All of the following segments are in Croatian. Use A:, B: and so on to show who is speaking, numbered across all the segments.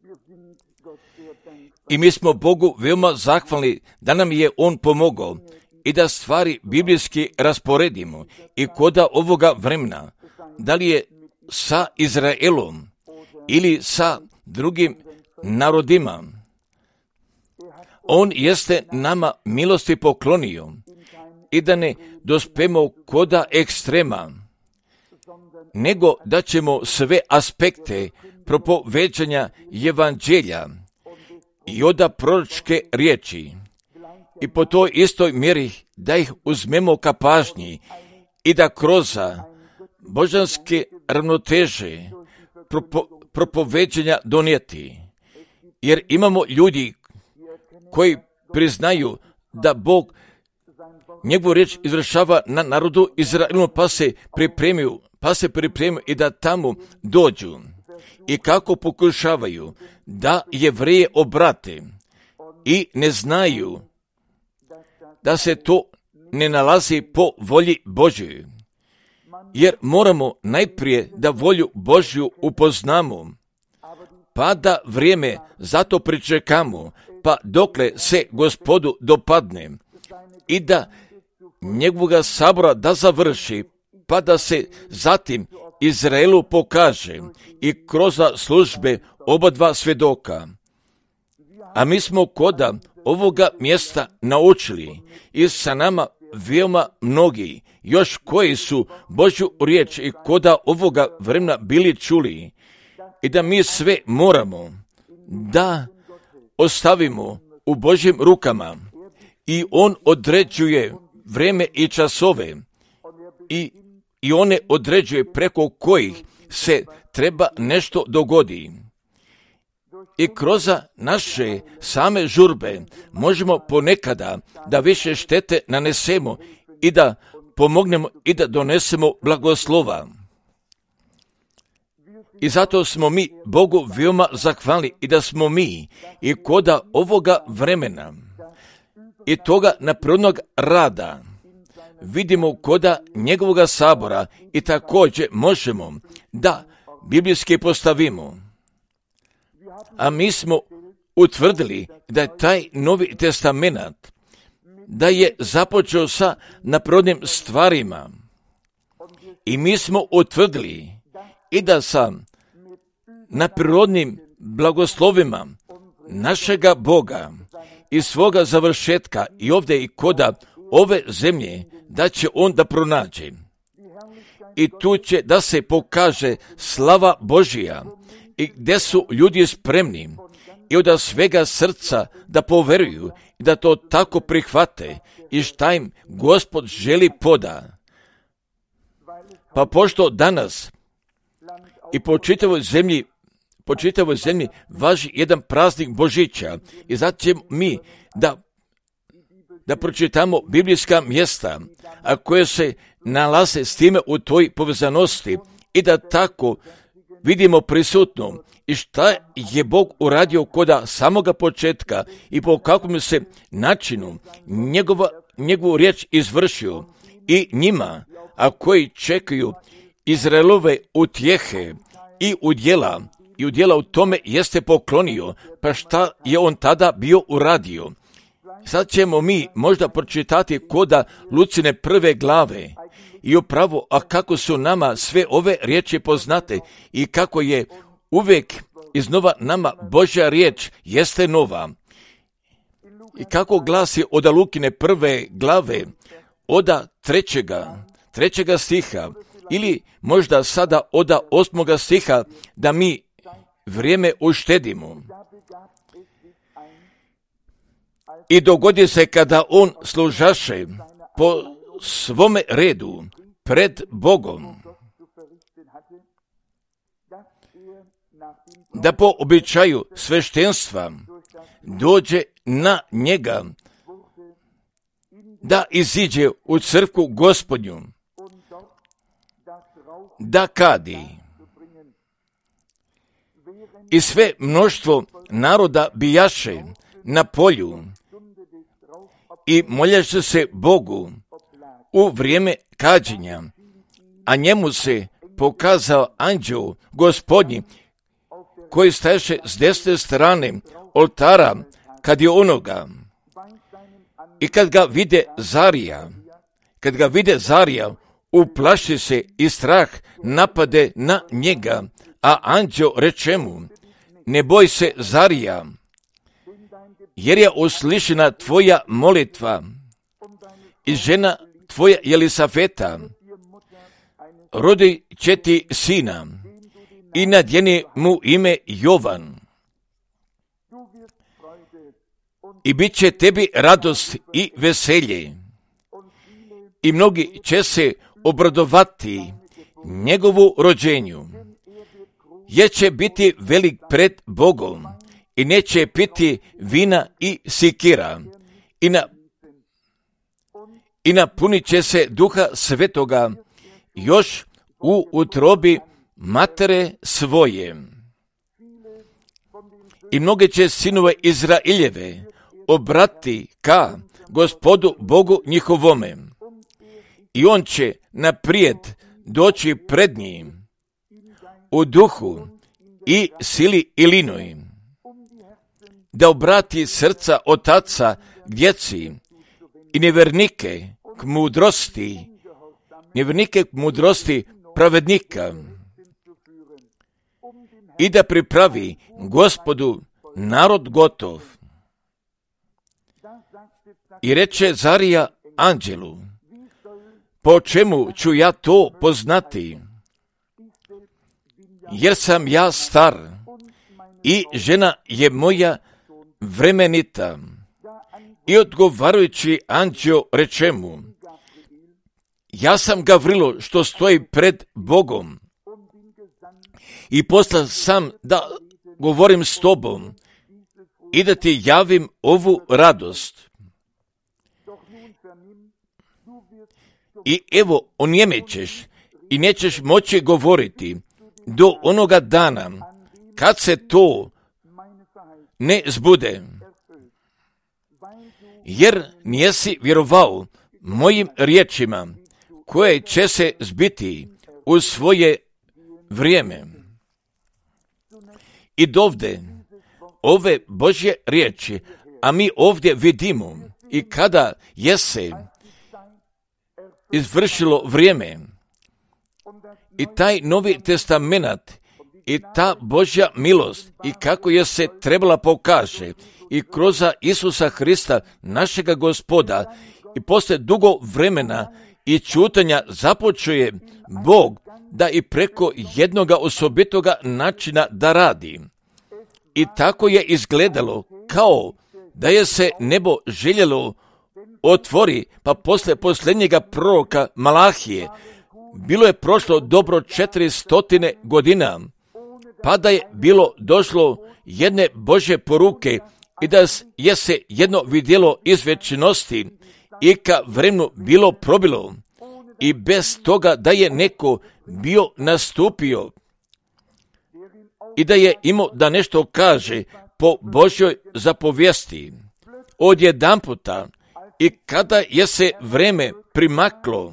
A: I mi smo Bogu veoma zahvalni da nam je On pomogao i da stvari biblijski rasporedimo i koda ovoga vremena, da li je sa Izraelom ili sa drugim narodima. On jeste nama milosti poklonio i da ne dospemo koda ekstrema, nego da ćemo sve aspekte propoveđanja evanđelja i oda proročke riječi i po toj istoj mjeri da ih uzmemo ka pažnji i da kroz božanske ravnoteže propoveđanja donijeti. Jer imamo ljudi koji priznaju da Bog njegovu riječ izvršava na narodu Izraelu, pa se pripremio i da tamo dođu. I kako pokušavaju da Jevreje obrate i ne znaju da se to ne nalazi po volji Božjoj. Jer moramo najprije da volju Božju upoznamo, pa da vrijeme zato pričekamo, pa dokle se Gospodu dopadne i da njegovoga sabora da završi, pa da se zatim Izraelu pokaže i kroz službe oba dva svjedoka. A mi smo koda ovoga mjesta naučili i sa nama veoma mnogi još koji su Božju riječ i koda ovoga vremena bili čuli i da mi sve moramo da ostavimo u Božjim rukama i On određuje vrijeme i časove i one određuje preko kojih se treba nešto dogodi. I kroz naše same žurbe možemo ponekada da više štete nanesemo i da pomognemo i da donesemo blagoslova. I zato smo mi Bogu veoma zahvalni i da smo mi i koda ovoga vremena i toga naprednog rada vidimo koda njegovoga sabora i također možemo da biblijski postavimo. A mi smo utvrdili da je taj Novi Testament da je započeo sa naprednim stvarima. I mi smo utvrdili i da sa naprednim blagoslovima našega Boga i svoga završetka i ovdje i koda ove zemlje da će On da pronađe. I tu će da se pokaže slava Božija i gdje su ljudi spremni i od svega srca da poveruju i da to tako prihvate i šta im Gospod želi poda. Pa pošto danas i po čitavoj zemlji važi jedan praznik Božića i zato ćemo mi da pročitamo biblijska mjesta, a koje se nalaze s time u toj povezanosti i da tako vidimo prisutno i šta je Bog uradio koda samoga početka i po kakvom se načinu njegovu riječ izvršio i njima, a koji čekaju Izraelove utjehe i udjela u tome jeste poklonio, pa šta je On tada bio uradio. Sad ćemo mi možda pročitati koda Lucine 1. glave i upravo, a kako su nama sve ove riječi poznate i kako je uvijek iznova nama Božja riječ jeste nova. I kako glasi od Lukine 1. glave, od 3. stiha, ili možda sada od 8. stiha, da mi vrijeme uštedimo. I dogodi se kada on služaše po svome redu pred Bogom, da po običaju sveštenstva dođe na njega, da iziđe u crkvu Gospodnju, da kadi. I sve mnoštvo naroda bijaše na polju i moljaše se Bogu u vrijeme kađenja, a njemu se pokazao anđeo Gospodnji koji staješe s desne strane oltara kad je onoga. I kad ga vide Zarija, uplaši se i strah napade na njega, a anđeo reče mu: ne boj se, Zarija, jer je uslišena tvoja molitva i žena tvoja Jelisaveta rodit će ti sina i nadjeni mu ime Jovan. I bit će tebi radost i veselje i mnogi će se obradovati njegovu rođenju, jer će biti velik pred Bogom i neće piti vina i sikira i napunit će se Duha Svetoga još u utrobi matere svoje. I mnoge će sinove Izraeljeve obrati ka Gospodu Bogu njihovome, i on će naprijed doći pred njim u duhu i sili Ilinoj, da obrati srca otaca k djeci i nevjernike k mudrosti pravednika, i da pripravi Gospodu narod gotov. I reče Zarija anđelu: po čemu ću ja to poznati, jer sam ja star i žena je moja vremenita. I odgovarajući anđeo reče mu: ja sam Gavrilo što stoji pred Bogom i poslan sam da govorim s tobom i da ti javim ovu radost. I evo, onjemećeš i nećeš moći govoriti do onoga dana kad se to ne zbude, jer nijesi vjerovao mojim riječima koje će se zbiti u svoje vrijeme. I dovde ove Božje riječi, a mi ovdje vidimo i kada je se izvršilo vrijeme i taj Novi Testament i ta Božja milost i kako je se trebala pokaže i kroz Isusa Hrista, našega Gospoda, i poslije dugo vremena i čutanja započuje Bog da i preko jednoga osobitoga načina da radi. I tako je izgledalo kao da je se nebo željelo otvori, pa poslije posljednjega proroka Malahije bilo je prošlo dobro 400 godina, pa da je bilo došlo jedne Božje poruke i da je se jedno vidjelo iz vječnosti i ka vremenu bilo probilo, i bez toga da je neko bio nastupio i da je imao da nešto kaže po Božjoj zapovijesti. Odjedanputa, i kada je se vreme primaklo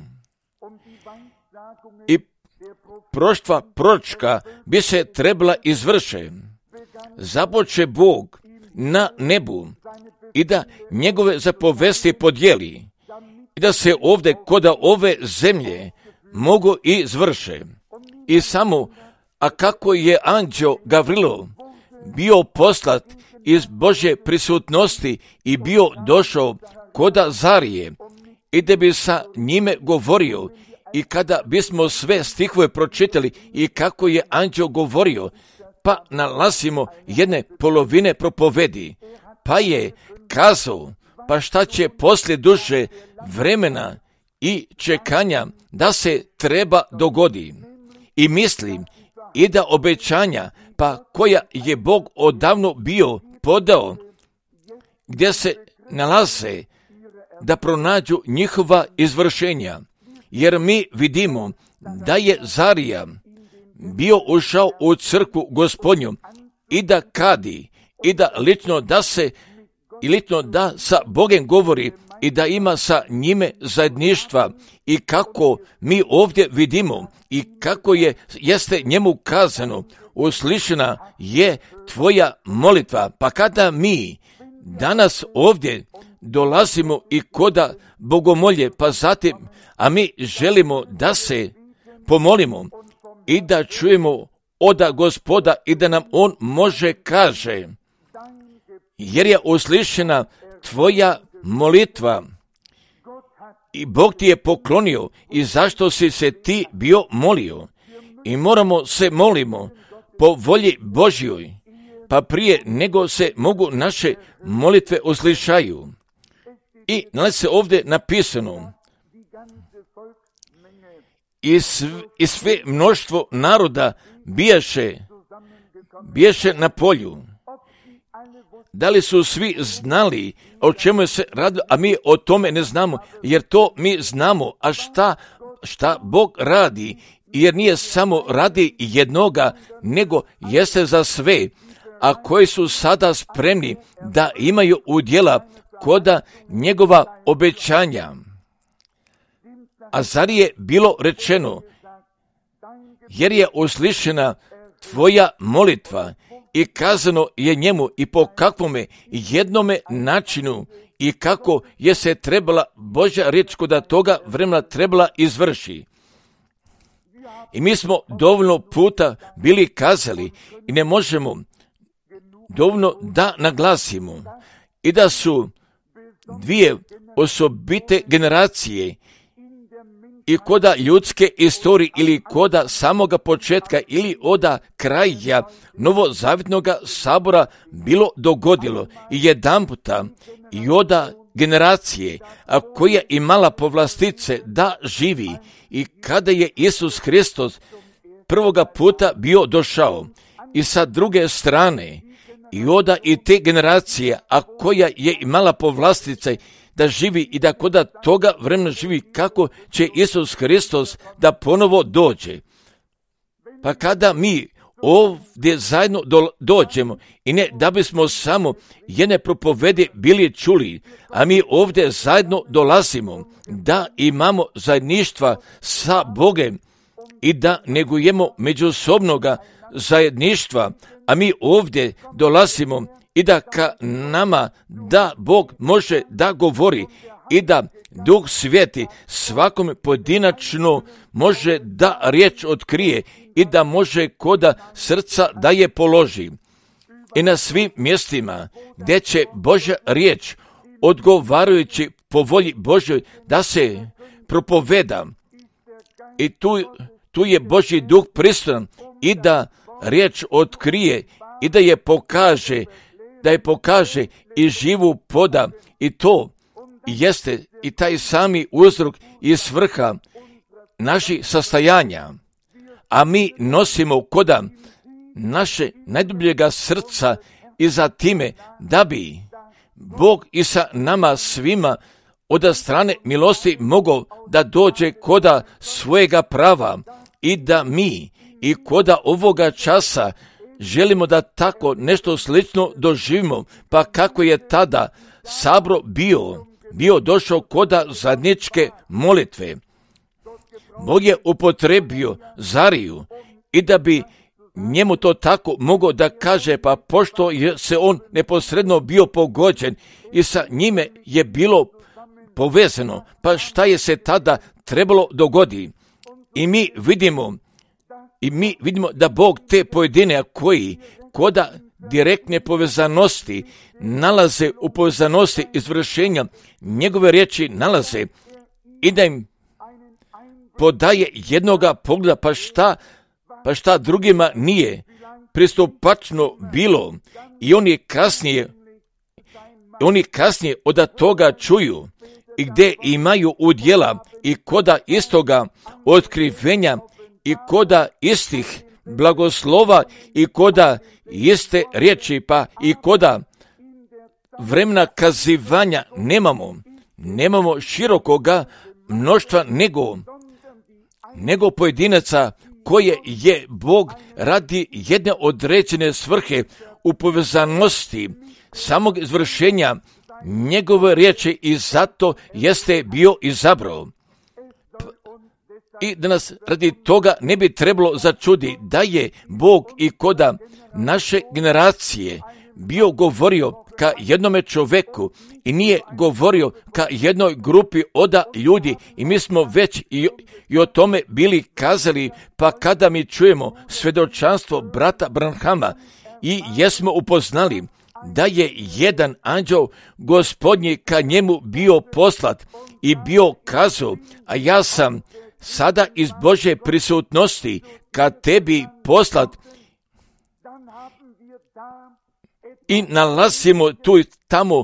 A: i proštva proročka bi se trebala izvrše, započe Bog na nebu i da njegove zapovesti podijeli i da se ovdje kod ove zemlje mogu i izvrše. I samo, a kako je anđeo Gavrilo bio poslat iz Božje prisutnosti i bio došao koda Zarije i da bi sa njime govorio, i kada bismo sve stihove pročitali i kako je anđeo govorio, pa nalazimo jedne polovine propovedi, pa je kazao, pa šta će poslije duže vremena i čekanja da se treba dogodi. I mislim i da obećanja, pa koja je Bog odavno bio podao, gdje se nalaze, da pronađu njihova izvršenja. Jer mi vidimo da je Zarija bio ušao u crkvu Gospodnju i da kadi, i da lično da sa Bogom govori i da ima sa njime zajedništva i kako mi ovdje vidimo i kako jeste njemu kazano, uslišena je tvoja molitva. Pa kada mi danas ovdje dolazimo i koda bogomolje, pa zatim, a mi želimo da se pomolimo i da čujemo od Gospoda i da nam on može kaže, jer je uslišena tvoja molitva i Bog ti je poklonio i zašto si se ti bio molio. I moramo se molimo po volji Božjoj, pa prije nego se mogu naše molitve uslišaju. I nalazi se ovdje napisano, i sve mnoštvo naroda bijaše na polju. Da li su svi znali o čemu se radi, a mi o tome ne znamo, jer to mi znamo, a šta Bog radi, jer nije samo radi jednoga, nego jeste za sve, a koji su sada spremni da imaju udjela koda njegova obećanja. A zar je bilo rečeno, jer je uslišena tvoja molitva i kazano je njemu i po kakvome jednome načinu i kako je se trebala Božja riječ koda toga vremena trebala izvrši. I mi smo dovoljno puta bili kazali i ne možemo dovoljno da naglasimo i da su dvije osobite generacije i koda ljudske istorije ili koda samoga početka ili oda kraja novozavjetnog sabora bilo dogodilo i jedanputa i oda generacije, a koja imala povlastice da živi i kada je Isus Hristos prvoga puta bio došao i sa druge strane i oda i te generacije, a koja je imala povlastice da živi i da koda toga vremena živi kako će Isus Hristos da ponovo dođe. Pa kada mi ovdje zajedno dođemo i ne da bismo samo jedne propovede bili čuli, a mi ovdje zajedno dolazimo da imamo zajedništva sa Bogem i da negujemo međusobnoga zajedništva, a mi ovdje dolazimo i da ka nama da Bog može da govori i da Duh Sveti svakom pojedinačno može da riječ otkrije i da može koda srca da je položi. I na svim mjestima gdje će Božja riječ odgovarajući po volji Božjoj da se propoveda i tu je Božji Duh prisutan i da riječ otkrije i da je pokaže i živu poda i to jeste i taj sami uzrok i svrha naših sastajanja, a mi nosimo koda naše najdubljega srca i za time da bi Bog i sa nama svima od strane milosti mogao da dođe koda svojega prava i da mi i koda ovoga časa želimo da tako nešto slično doživimo, pa kako je tada sabor bio došao koda zajedničke molitve. Bog je upotrebio Zariju i da bi njemu to tako mogao da kaže, pa pošto je se on neposredno bio pogođen i sa njime je bilo povezano, pa šta je se tada trebalo dogodi. I mi vidimo da Bog te pojedine koji koda direktne povezanosti nalaze u povezanosti izvršenja njegove riječi nalaze i da im podaje jednoga pogleda, pa šta drugima nije pristupačno bilo i oni kasnije od toga čuju i gdje imaju udjela i koda istoga otkrivenja i koda istih blagoslova i koda iste riječi, pa i koda vremena kazivanja nemamo širokoga mnoštva nego pojedinaca koje je Bog radi jedne određene svrhe u povezanosti samog izvršenja njegove riječi i zato jeste bio izabrao. I da nas radi toga ne bi trebalo začudi da je Bog i koda naše generacije bio govorio ka jednome čoveku i nije govorio ka jednoj grupi oda ljudi i mi smo već i o tome bili kazali, pa kada mi čujemo svedočanstvo brata Branhama i jesmo upoznali da je jedan anđeo gospodnji ka njemu bio poslat i bio kazao, a ja sam sada iz Božje prisutnosti ka tebi poslat i nalazimo tu i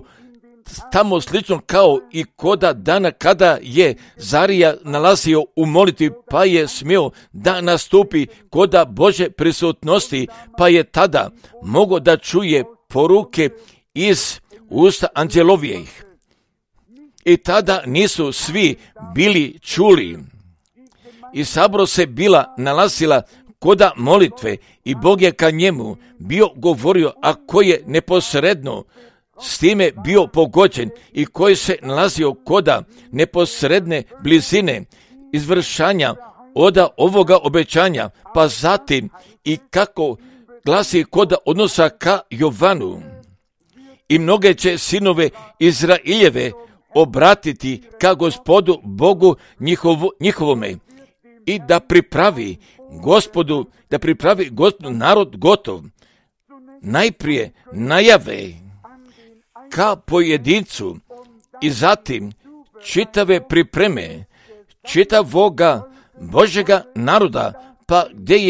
A: tamo slično kao i koda dana kada je Zarija nalazio u molitvi pa je smio da nastupi koda Božje prisutnosti pa je tada mogao da čuje poruke iz usta anđelovijih. I tada nisu svi bili čuli. I sabro se bila nalazila koda molitve i Bog je ka njemu bio govorio, a koji je neposredno s time bio pogođen i koji se nalazio koda neposredne blizine izvršanja oda ovoga obećanja, pa zatim i kako glasi koda odnosa ka Jovanu. I mnoge će sinove Izraeljeve obratiti ka Gospodu Bogu njihovome i da pripravi Gospodu narod gotov. Najprije najave ka pojedincu i zatim čitave pripreme čitavoga Božjega naroda, pa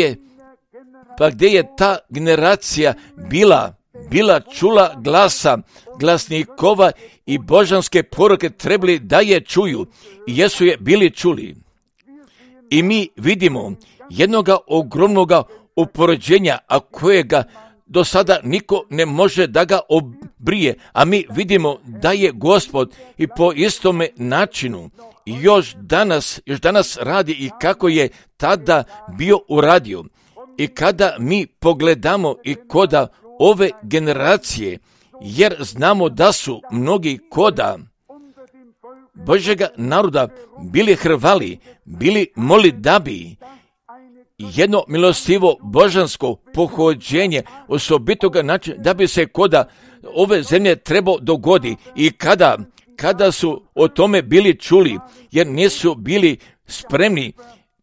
A: gdje je ta generacija bila čula glasa glasnikova i božanske poruke trebali da je čuju i jesu je bili čuli. I mi vidimo jednoga ogromnoga upoređenja, a kojega do sada niko ne može da ga obrije, a mi vidimo da je Gospod i po istome načinu još danas radi i kako je tada bio uradio. I kada mi pogledamo i koda ove generacije, jer znamo da su mnogi koda Božjega naroda bili hrvali, bili moli da bi jedno milostivo božansko pohođenje osobitoga načina da bi se koda ove zemlje trebao dogodi i kada su o tome bili čuli, jer nisu bili spremni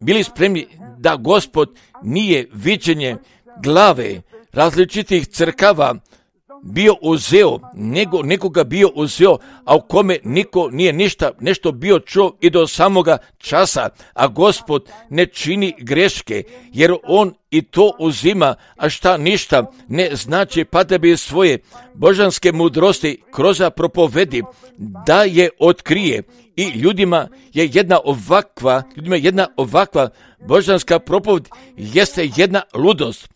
A: da Gospod nije viđenje glave različitih crkava bio uzeo, nego nekoga bio uzeo, a u kome niko nije nešto bio čuo i do samoga časa, a Gospod ne čini greške, jer on i to uzima, a šta ništa ne znači, pa da bi svoje božanske mudrosti kroz propovedi da je otkrije. I ljudima je jedna ovakva božanska propoved jeste jedna ludost.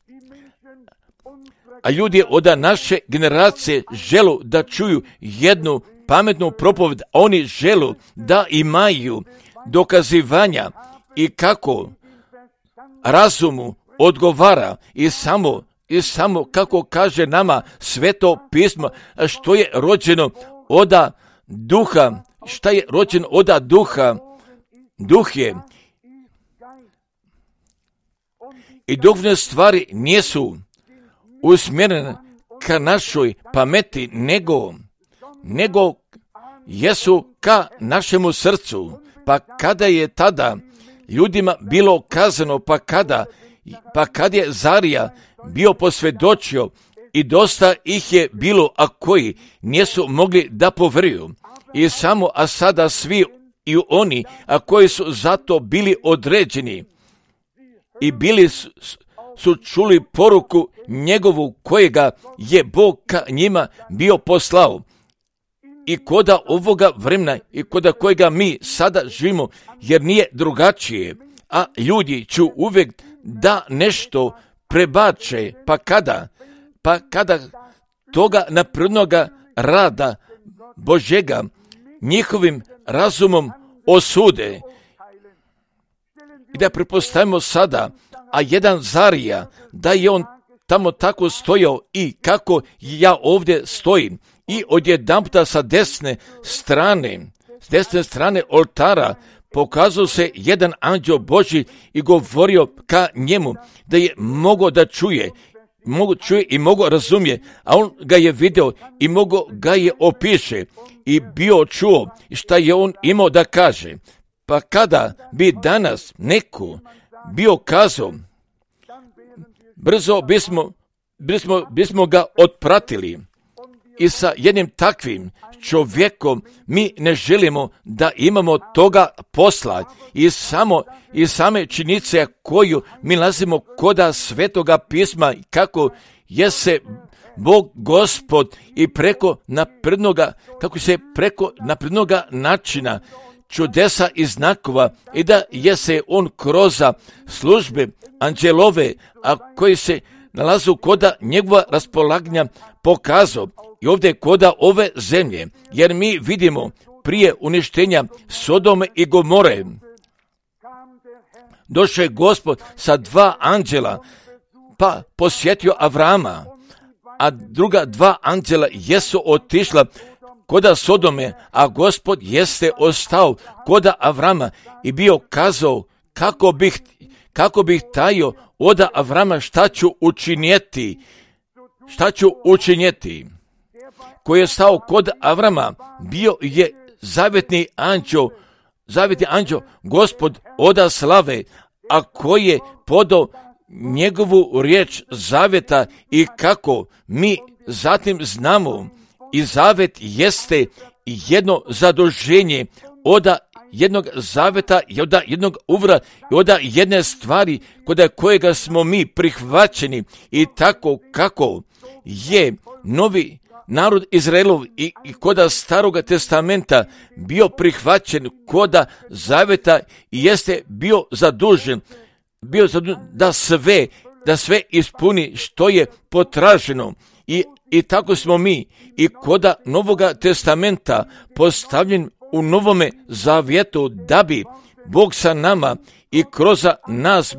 A: A ljudi od naše generacije želu da čuju jednu pametnu propoved, oni želu da imaju dokazivanja i kako razumu odgovara i samo kako kaže nama Sveto pismo, što je rođeno oda duha, šta je rođeno oda duha, duh je. I duhovne stvari nisu usmjerene ka našoj pameti, nego jesu ka našemu srcu. Pa kada je tada ljudima bilo kazano, pa kad je Zarija bio posvjedočio i dosta ih je bilo, a koji nisu mogli da poveruju. I samo, a sada svi i oni, a koji su zato bili određeni i bili su čuli poruku njegovu kojega je Bog ka njima bio poslao. I koda ovoga vremena i koda kojega mi sada živimo, jer nije drugačije, a ljudi ću uvijek da nešto prebače, pa kada toga naprednoga rada Božjega njihovim razumom osude. I da prepostavimo sada, a jedan Zarija, da je on tamo tako stojao i kako ja ovdje stojim i odjedanputa sa desne strane oltara pokazao se jedan anđeo Božji i govorio ka njemu da je mogao da čuje i mogao razumije, a on ga je video i mogao ga je opiše i bio čuo šta je on imao da kaže. Pa kada bi danas neko bio kazao, brzo bismo ga otpratili. I sa jednim takvim čovjekom mi ne želimo da imamo toga posla i same činjenice koju mi nalazimo koda Svetoga pisma, kako je se Bog Gospod i preko naprednoga načina čudesa i znakova i da je se on kroz službe anđelove, a koji se nalazu koda njegova raspolaganja pokazao i ovdje koda ove zemlje, jer mi vidimo prije uništenja Sodome i Gomore došao je Gospod sa 2 anđela pa posjetio Avrama, a druga 2 anđela jesu otišla koda Sodome, a Gospod jeste ostao koda Avrama i bio kazao kako bih tajio od Avrama šta ću učinjeti. Koji je stao kod Avrama bio je zavjetni anđeo Gospod oda slave, a koji je podao njegovu riječ zavjeta i kako mi zatim znamo i zavjet jeste jedno zaduženje od jednog zavjeta i od jednog uvra i od jedne stvari kod kojega smo mi prihvaćeni i tako kako je novi narod Izraelov i koda Staroga testamenta bio prihvaćen koda zavjeta i jeste bio zadužen da sve ispuni što je potraženo i tako smo mi i koda Novoga testamenta postavljen u Novome zavjetu da bi Bog sa nama i kroz nas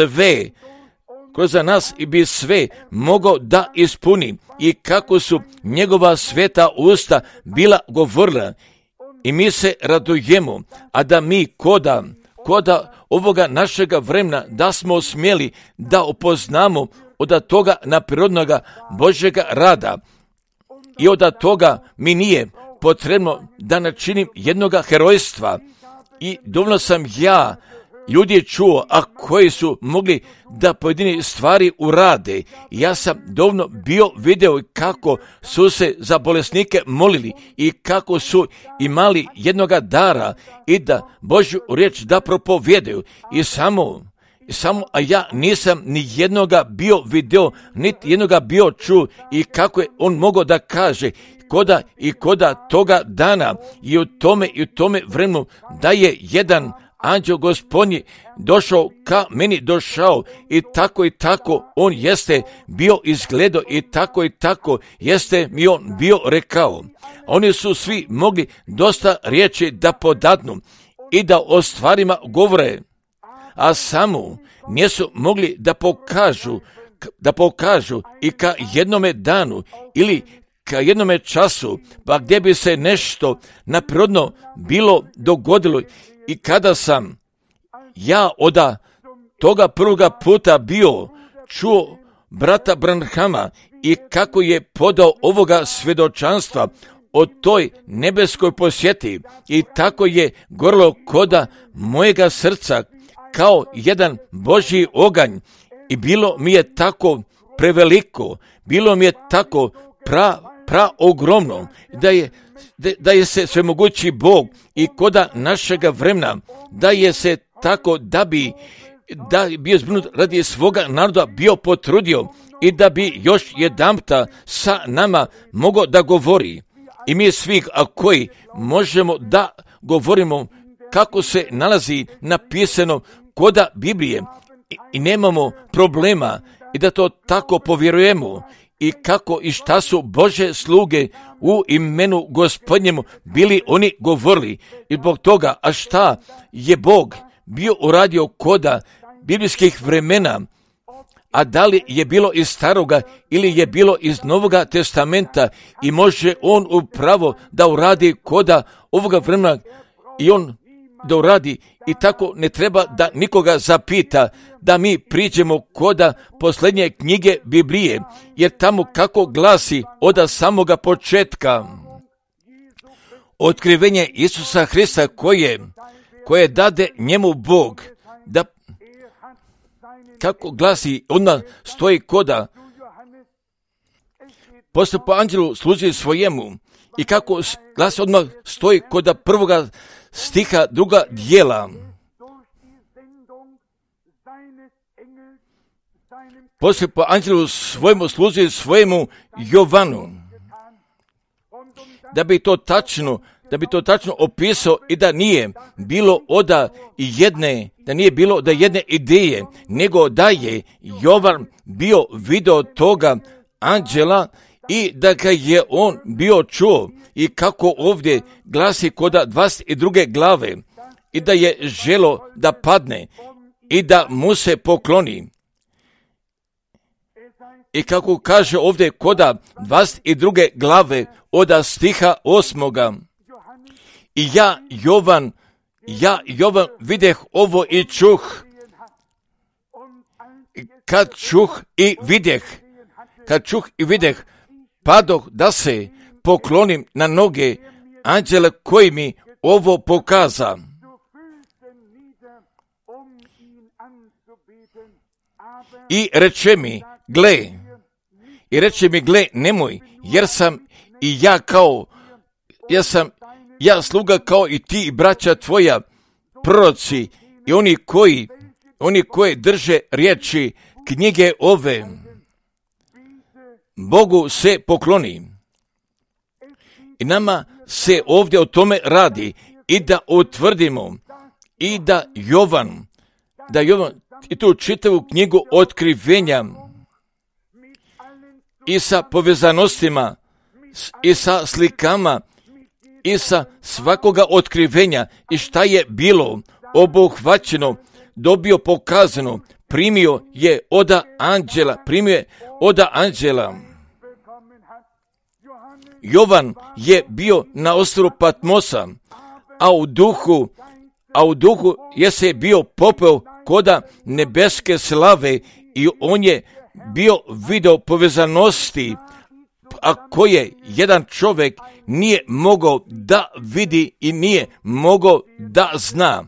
A: bi sve mogao da ispuni i kako su njegova sveta usta bila govorila i mi se radujemo, a da mi koda ovoga našega vremena da smo smjeli da upoznamo od toga naprirodnoga Božjega rada i od toga mi nije potrebno da načinim jednoga herojstva i dovoljno sam ja ljudi čuo, a koji su mogli da pojedine stvari urade. Ja sam dovoljno bio video kako su se za bolesnike molili i kako su imali jednoga dara i da Božju riječ da propovjedaju a ja nisam ni jednoga bio video, niti jednoga bio čuo i kako je on mogao da kaže koda toga dana i u tome vremenu da je jedan anđeo Gospodnji došao ka meni i tako on jeste bio izgledao i tako jeste mi on bio rekao. Oni su svi mogli dosta riječi da podadnu i da o stvarima govore, a samo nisu mogli da pokažu i ka jednome danu ili ka jednome času, pa gdje bi se nešto naprirodno bilo dogodilo. I kada sam ja od toga prvoga puta bio čuo brata Branhama i kako je podao ovoga svjedočanstva o toj nebeskoj posjeti i tako je gorilo koda mojega srca kao jedan Božji oganj i bilo mi je tako preveliko, bilo mi je tako ogromno da je se svemogući Bog i koda našega vremena da je se tako da bi bio zbrinut radi svoga naroda bio potrudio i da bi još jedanputa sa nama mogao da govori. I mi svi koji možemo da govorimo kako se nalazi napisano koda Biblije i nemamo problema i da to tako povjerujemo i kako i šta su Bože sluge u imenu Gospodnjemu bili oni govorili i zbog toga, a šta je Bog bio uradio koda biblijskih vremena, a da li je bilo iz Staroga ili je bilo iz Novoga testamenta i može on upravo da uradi koda ovoga vremena i on da uradi i tako ne treba da nikoga zapita da mi priđemo koda posljednje knjige Biblije, jer tamo kako glasi od samoga početka otkrivenje Isusa Hrista koje dade njemu Bog, da kako glasi, odmah stoji koda poslije po anđelu služi svojemu i kako glasi odmah stoji koda prvoga stiha druga dijela. Poslije po anđelu svojemu služi svojemu Jovanu. Da bi to tačno opisao i da nije bilo od jedne ideje, nego da je Jovan bio video toga anđela i da ga je on bio čuo i kako ovdje glasi koda 22. glave i da je želo da padne i da mu se pokloni. I kako kaže ovdje koda 22. glave od stiha 8. I ja Jovan videh ovo i čuh. Kad čuh i videh, padoh da se poklonim na noge anđela koji mi ovo pokaza. I reče mi, gle, nemoj, jer sam i ja sluga kao i ti i braća tvoja, proroci i oni koji drže riječi knjige ove, Bogu se pokloni. I nama se ovdje o tome radi i da utvrdimo i da Jovan i tu čitavu knjigu otkrivenja i sa povezanostima i sa slikama i sa svakoga otkrivenja i šta je bilo obuhvaćeno, dobio pokazano, primio je od anđela. Jovan je bio na ostrvu Patmosa, a u duhu je se bio popeo koda nebeske slave i on je bio video povezanosti, a koje jedan čovjek nije mogao da vidi i nije mogao da zna.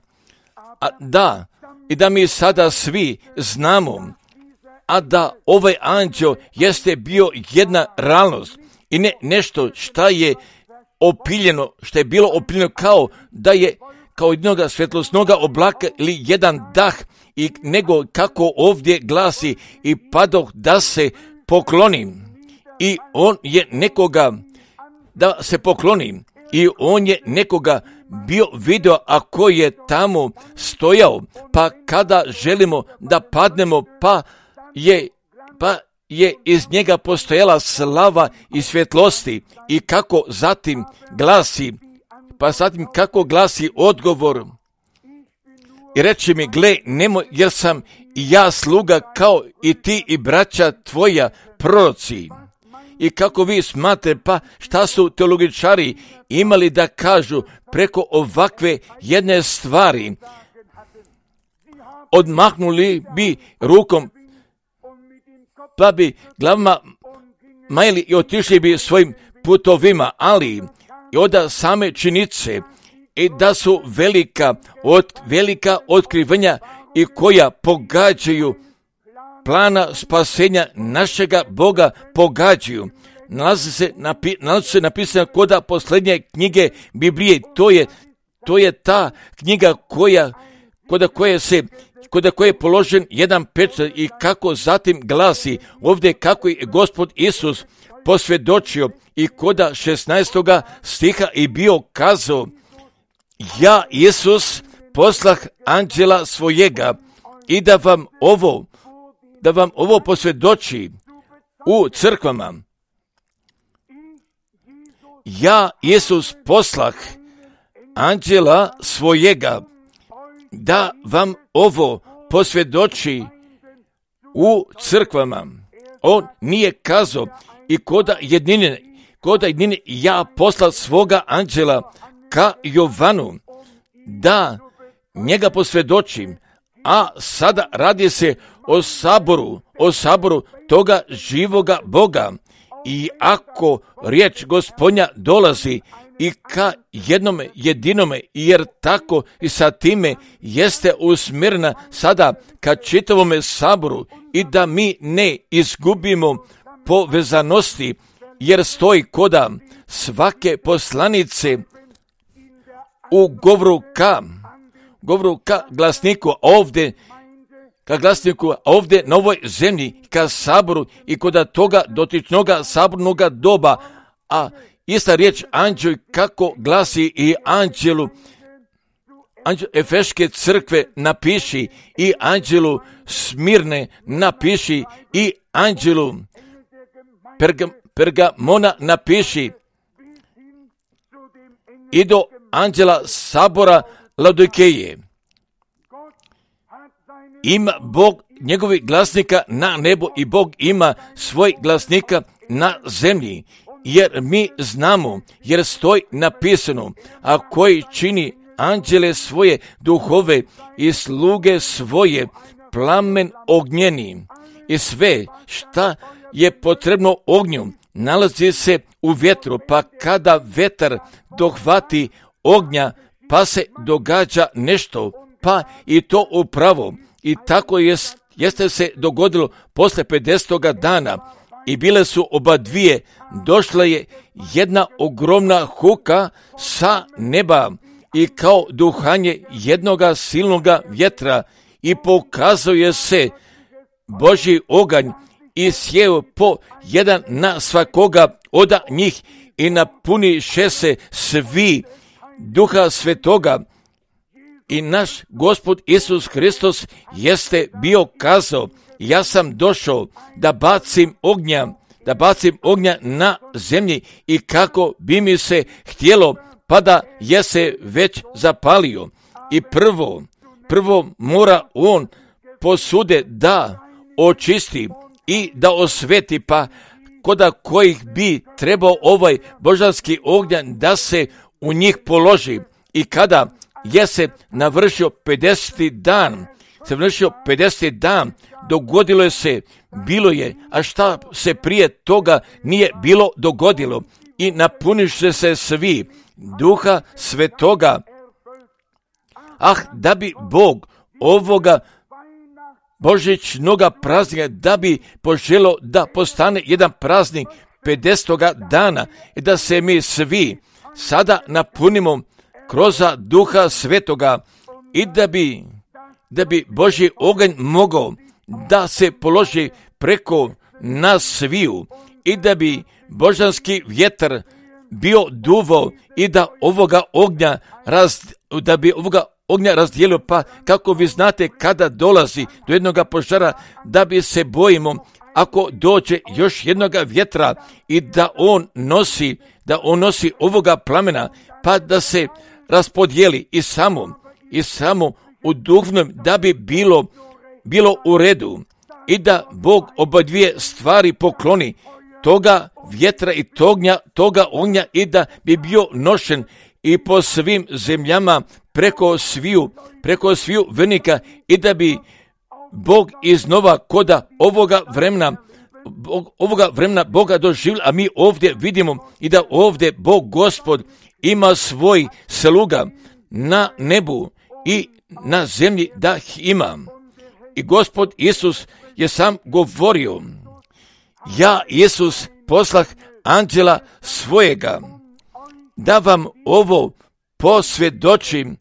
A: I da mi sada svi znamo, a da ovaj anđeo jeste bio jedna realnost i ne nešto što je opiljeno, što je bilo opiljeno kao jednoga svjetlosnoga oblaka ili jedan dah, i nego kako ovdje glasi i padoh da se poklonim. I on je nekoga da se pokloni i on je nekoga bio video, a koji je tamo stojao, pa kada želimo da padnemo, pa je iz njega postojala slava i svjetlosti i kako zatim glasi odgovor i reče mi, gle, nemoj, jer sam i ja sluga kao i ti i braća tvoja, proroci. I kako vi smatrate, pa šta su teologičari imali da kažu preko ovakve jedne stvari? Odmahnuli bi rukom, pa bi glavama majili i otišli bi svojim putovima, ali i od same činjenice i da su velika otkrivenja i koja pogađaju plana spasenja našega Boga pogađaju. Nalazi se napisano koda posljednje knjige Biblije. To je ta knjiga koda koje je položen jedan pečat i kako zatim glasi ovdje kako je Gospod Isus posvjedočio i koda 16. stiha i bio kazao, ja Isus poslah anđela svojega i da vam ovo posvjedoči u crkvama. Ja Isus poslah anđela svojega da vam ovo posvjedoči u crkvama. On nije kazao i koda jednine ja poslao svoga anđela ka Jovanu da njega posvjedočim, a sada radi se o saboru toga živoga Boga. I ako riječ Gospodnja dolazi i ka jednome jedinome, jer tako i sa time jeste usmjerena sada ka čitavome saboru i da mi ne izgubimo povezanosti, jer stoji koda svake poslanice u govoru ka glasniku ovdje na ovoj zemlji, ka saboru i koda toga dotičnoga sabornoga doba, a ista riječ anđel kako glasi i anđelu Efeške crkve napiši i anđelu Smirne napiši i anđelu Pergamona napiši i do anđela sabora Laodikeje. Ima Bog njegovih glasnika na nebu i Bog ima svoj glasnika na zemlji, jer mi znamo, jer stoji napisano, a koji čini anđele svoje duhove i sluge svoje plamen ognjeni. I sve šta je potrebno ognju nalazi se u vjetru, pa kada vetar dohvati ognja, pa se događa nešto, pa i to upravo. I tako jeste se dogodilo posle 50. dana i bile su oba dvije, došla je jedna ogromna huka sa neba i kao duhanje jednoga silnoga vjetra i pokazuje se Božji oganj i sjeo po jedan na svakoga od njih i napuniše se svi Duha Svetoga. I naš Gospod Isus Hristos jeste bio kazao, ja sam došao da bacim ognja na zemlji i kako bi mi se htjelo, pa da je se već zapalio. I prvo mora on posude da očisti i da osveti, pa koda kojih bi trebao ovaj božanski ognjan da se u njih položi. I kada je se navršio 50. dan, dogodilo je se, bilo je, a šta se prije toga nije bilo dogodilo, i napuniše se svi Duha Svetoga. Da bi Bog ovoga božićnoga praznika, da bi poželo da postane jedan praznik 50. dana i da se mi svi sada napunimo kroz Duha Svetoga i da bi Božji oganj mogao da se položi preko nas sviju i da bi božanski vjetar bio duvo i da ovoga ognja razdijelio, pa kako vi znate kada dolazi do jednoga požara, da bi se bojimo ako dođe još jednoga vjetra i da on nosi ovoga plamena, pa da se raspodijeli i samo u duhovnom, da bi bilo u redu i da Bog oba dvije stvari pokloni, toga vjetra i toga ognja, i da bi bio nošen i po svim zemljama preko sviju vernika, i da bi Bog iznova koda ovoga vremena Boga doživjeli, a mi ovdje vidimo i da ovdje Bog Gospod ima svoj sluga na nebu i na zemlji da ih ima. I Gospod Isus je sam govorio, ja Isus poslah anđela svojega da vam ovo posvjedočim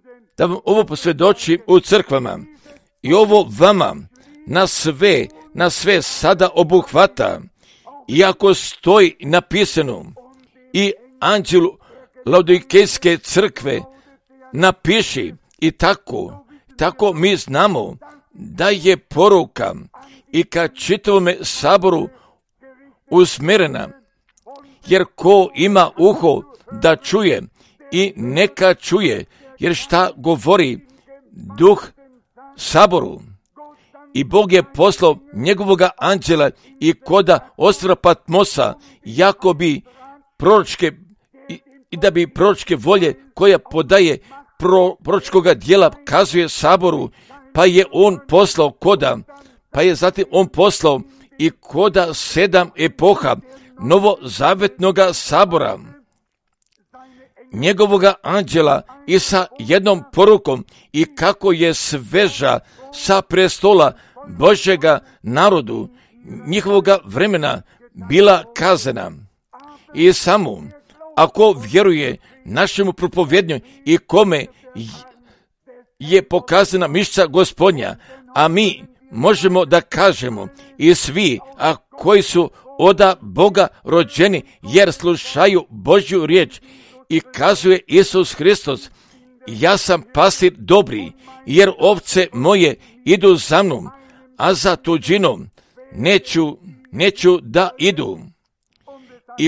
A: u crkvama, i ovo vama na sve sada obuhvata, iako stoji napisano, i anđelu Laodikejske crkve napiši. I tako mi znamo da je poruka i ka čitavome saboru usmjerena, jer ko ima uho da čuje i neka čuje, jer šta govori Duh saboru. I Bog je poslao njegovoga anđela i koda ostrva Patmosa, jako bi proročke i da bi proročke volje koja podaje proročkoga dijela kazuje saboru, pa je on poslao pa je zatim on poslao i koda 7 epoha novozavetnoga sabora njegovoga anđela i sa jednom porukom i kako je sveža sa prestola Božjega narodu njihovoga vremena bila kazana. I samo ako vjeruje našemu propovjednju i kome je pokazana mišća Gospodnja, a mi možemo da kažemo i svi, a koji su oda Boga rođeni, jer slušaju Božju riječ, i kazuje Isus Hristos, ja sam pastir dobri, jer ovce moje idu za mnom, a za tuđinom neću da idu. I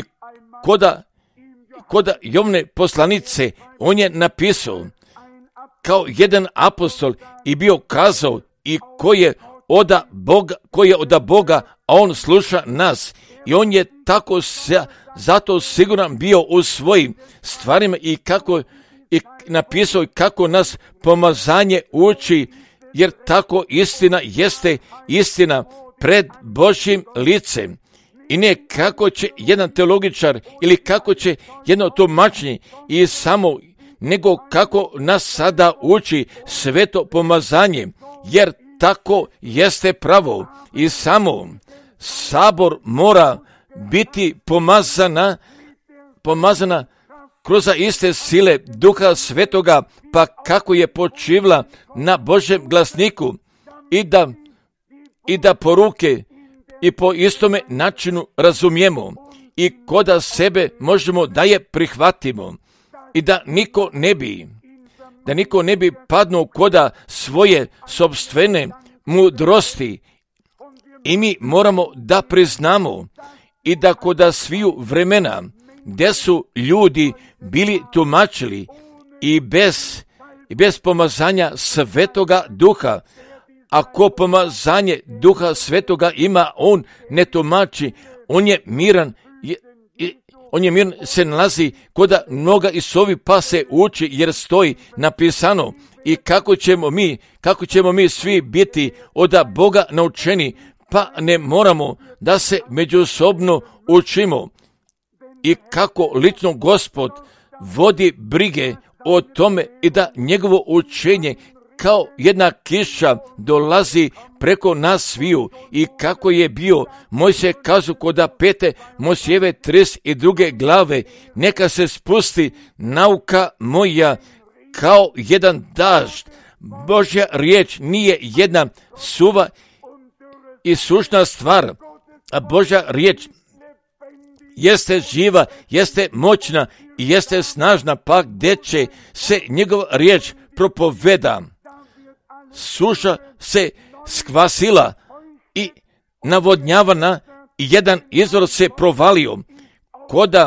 A: koda Jovne poslanice, on je napisao kao jedan apostol i bio kazao i koji je oda Boga, a on sluša nas. I on je tako zato siguran bio u svojim stvarima i napisao kako nas pomazanje uči, jer tako istina jeste istina pred Božjim licem. I ne kako će jedan teologičar ili kako će jedno tumačenje i samo, nego kako nas sada uči sveto pomazanje, jer tako jeste pravo. I samo sabor mora biti pomazana kroz iste sile Duha Svetoga, pa kako je počivla na Božjem glasniku i da poruke i po istome načinu razumijemo i koda sebe možemo da je prihvatimo i da niko ne bi padnuo koda svoje sopstvene mudrosti. I mi moramo da priznamo i da koda sviju vremena gdje su ljudi bili tumačili i bez pomazanja Svetoga Duha, ako pomazanje Duha Svetoga ima, on ne tumači, on je miran, se nalazi koda mnoga Isovi pa se uči, jer stoji napisano. I kako ćemo mi svi biti od Boga naučeni, pa ne moramo da se međusobno učimo. I kako lično Gospod vodi brige o tome i da njegovo učenje kao jedna kiša dolazi preko nas sviju. I kako je bio Mojsije kazu koda 5. Mojsijeve 32. glave, neka se spusti nauka moja kao jedan dažd. Božja riječ nije jedna suva i sušna stvar, a Božja riječ jeste živa, jeste moćna i jeste snažna, pa gdje će se njegova riječ propoveda. Suša se skvasila i navodnjavana i jedan izvor se provalio koda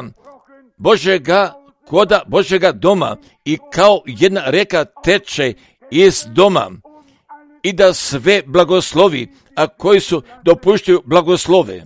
A: Božjega doma i kao jedna reka teče iz doma i da sve blagoslovi, a koji su dopuštaju blagoslove.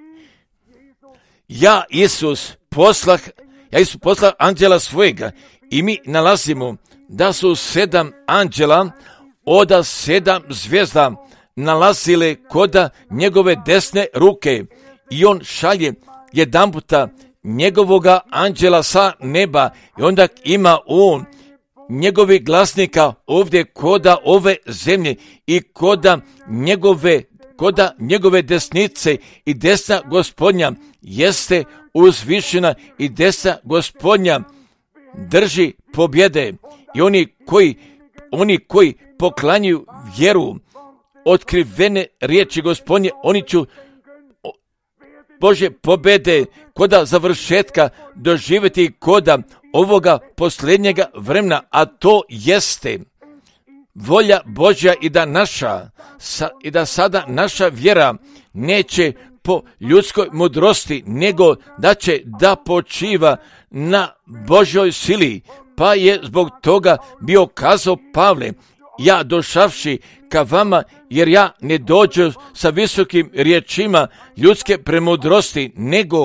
A: Ja Isus poslah anđela svojega i mi nalazimo da su 7 anđela od 7 zvijezda nalazile koda njegove desne ruke i on šalje jedanputa njegovoga anđela sa neba i onda ima on njegovi glasnika ovdje koda ove zemlje i koda njegove desnice i desna Gospodnja jeste uzvišena i desna Gospodnja drži pobjede. I oni koji poklanjaju vjeru otkrivene riječi Gospodnje, oni će Božje pobjede koda završetka doživjeti koda ovoga posljednjega vremena, a to jeste volja Božja i da sada naša vjera neće po ljudskoj mudrosti, nego da će da počiva na Božjoj sili, pa je zbog toga bio kazao Pavle ja došavši ka vama, jer ja ne dođu sa visokim riječima ljudske premudrosti,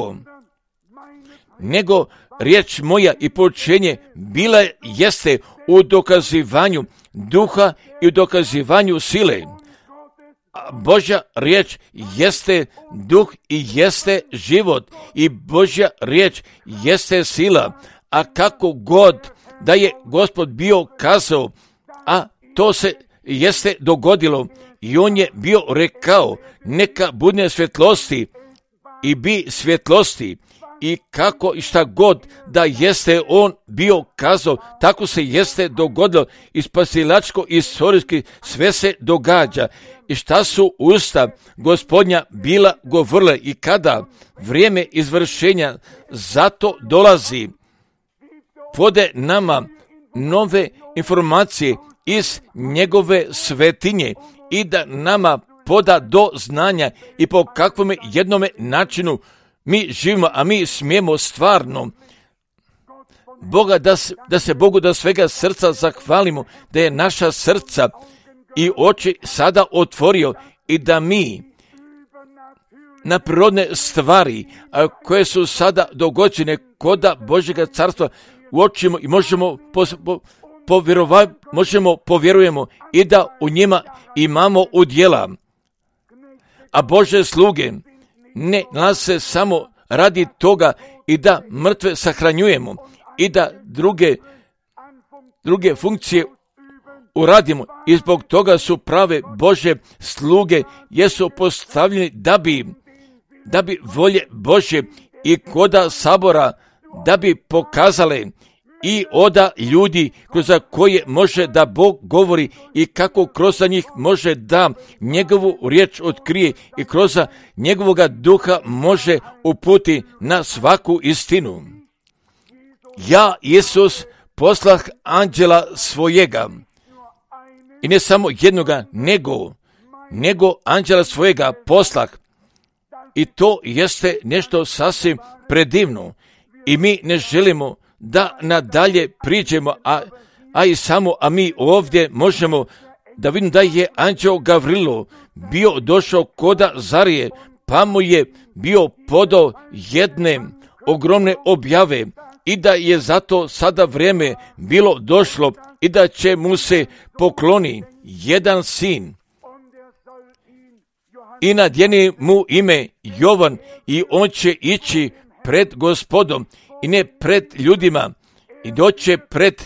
A: nego riječ moja i poučenje bila jeste u dokazivanju duha i u dokazivanju sile. A Božja riječ jeste duh i jeste život i Božja riječ jeste sila. A kako god da je Gospod bio kazao, a to se jeste dogodilo, i on je bio rekao, neka bude svjetlosti i bi svjetlosti. I kako i šta god da jeste on bio kazao, tako se jeste dogodilo. I spasilačko i istorijski sve se događa. I šta su usta Gospodnja bila govorile, i kada vrijeme izvršenja zato dolazi, pode nama nove informacije iz njegove svetinje i da nama poda do znanja i po kakvom jednome načinu mi živimo, a mi smijemo stvarno Boga da se Bogu da svega srca zahvalimo, da je naša srca i oči sada otvorio i da mi na prirodne stvari koje su sada dogođene koda Božjega carstva uočimo i možemo povjerujemo i da u njima imamo udjela. A Božje sluge ne nalaze samo radi toga i da mrtve sahranjujemo i da druge funkcije uradimo, i zbog toga su prave Božje sluge jesu postavljeni da bi volje Božje i koda sabora da bi pokazale i oda ljudi kroz koje može da Bog govori i kako kroz njih može da njegovu riječ otkrije i kroz njegovoga duha može uputi na svaku istinu. Ja, Isus, poslah anđela svojega, i ne samo jednoga, nego anđela svojega poslah, i to jeste nešto sasvim predivno. I mi ne želimo da nadalje priđemo, a mi ovdje možemo da vidimo da je anđeo Gavrilo bio došao koda Zarije, pa mu je bio podao jedne ogromne objave i da je zato sada vrijeme bilo došlo i da će mu se pokloni jedan sin. I nadjeni mu ime Jovan i on će ići pred Gospodom i ne pred ljudima, i doće pred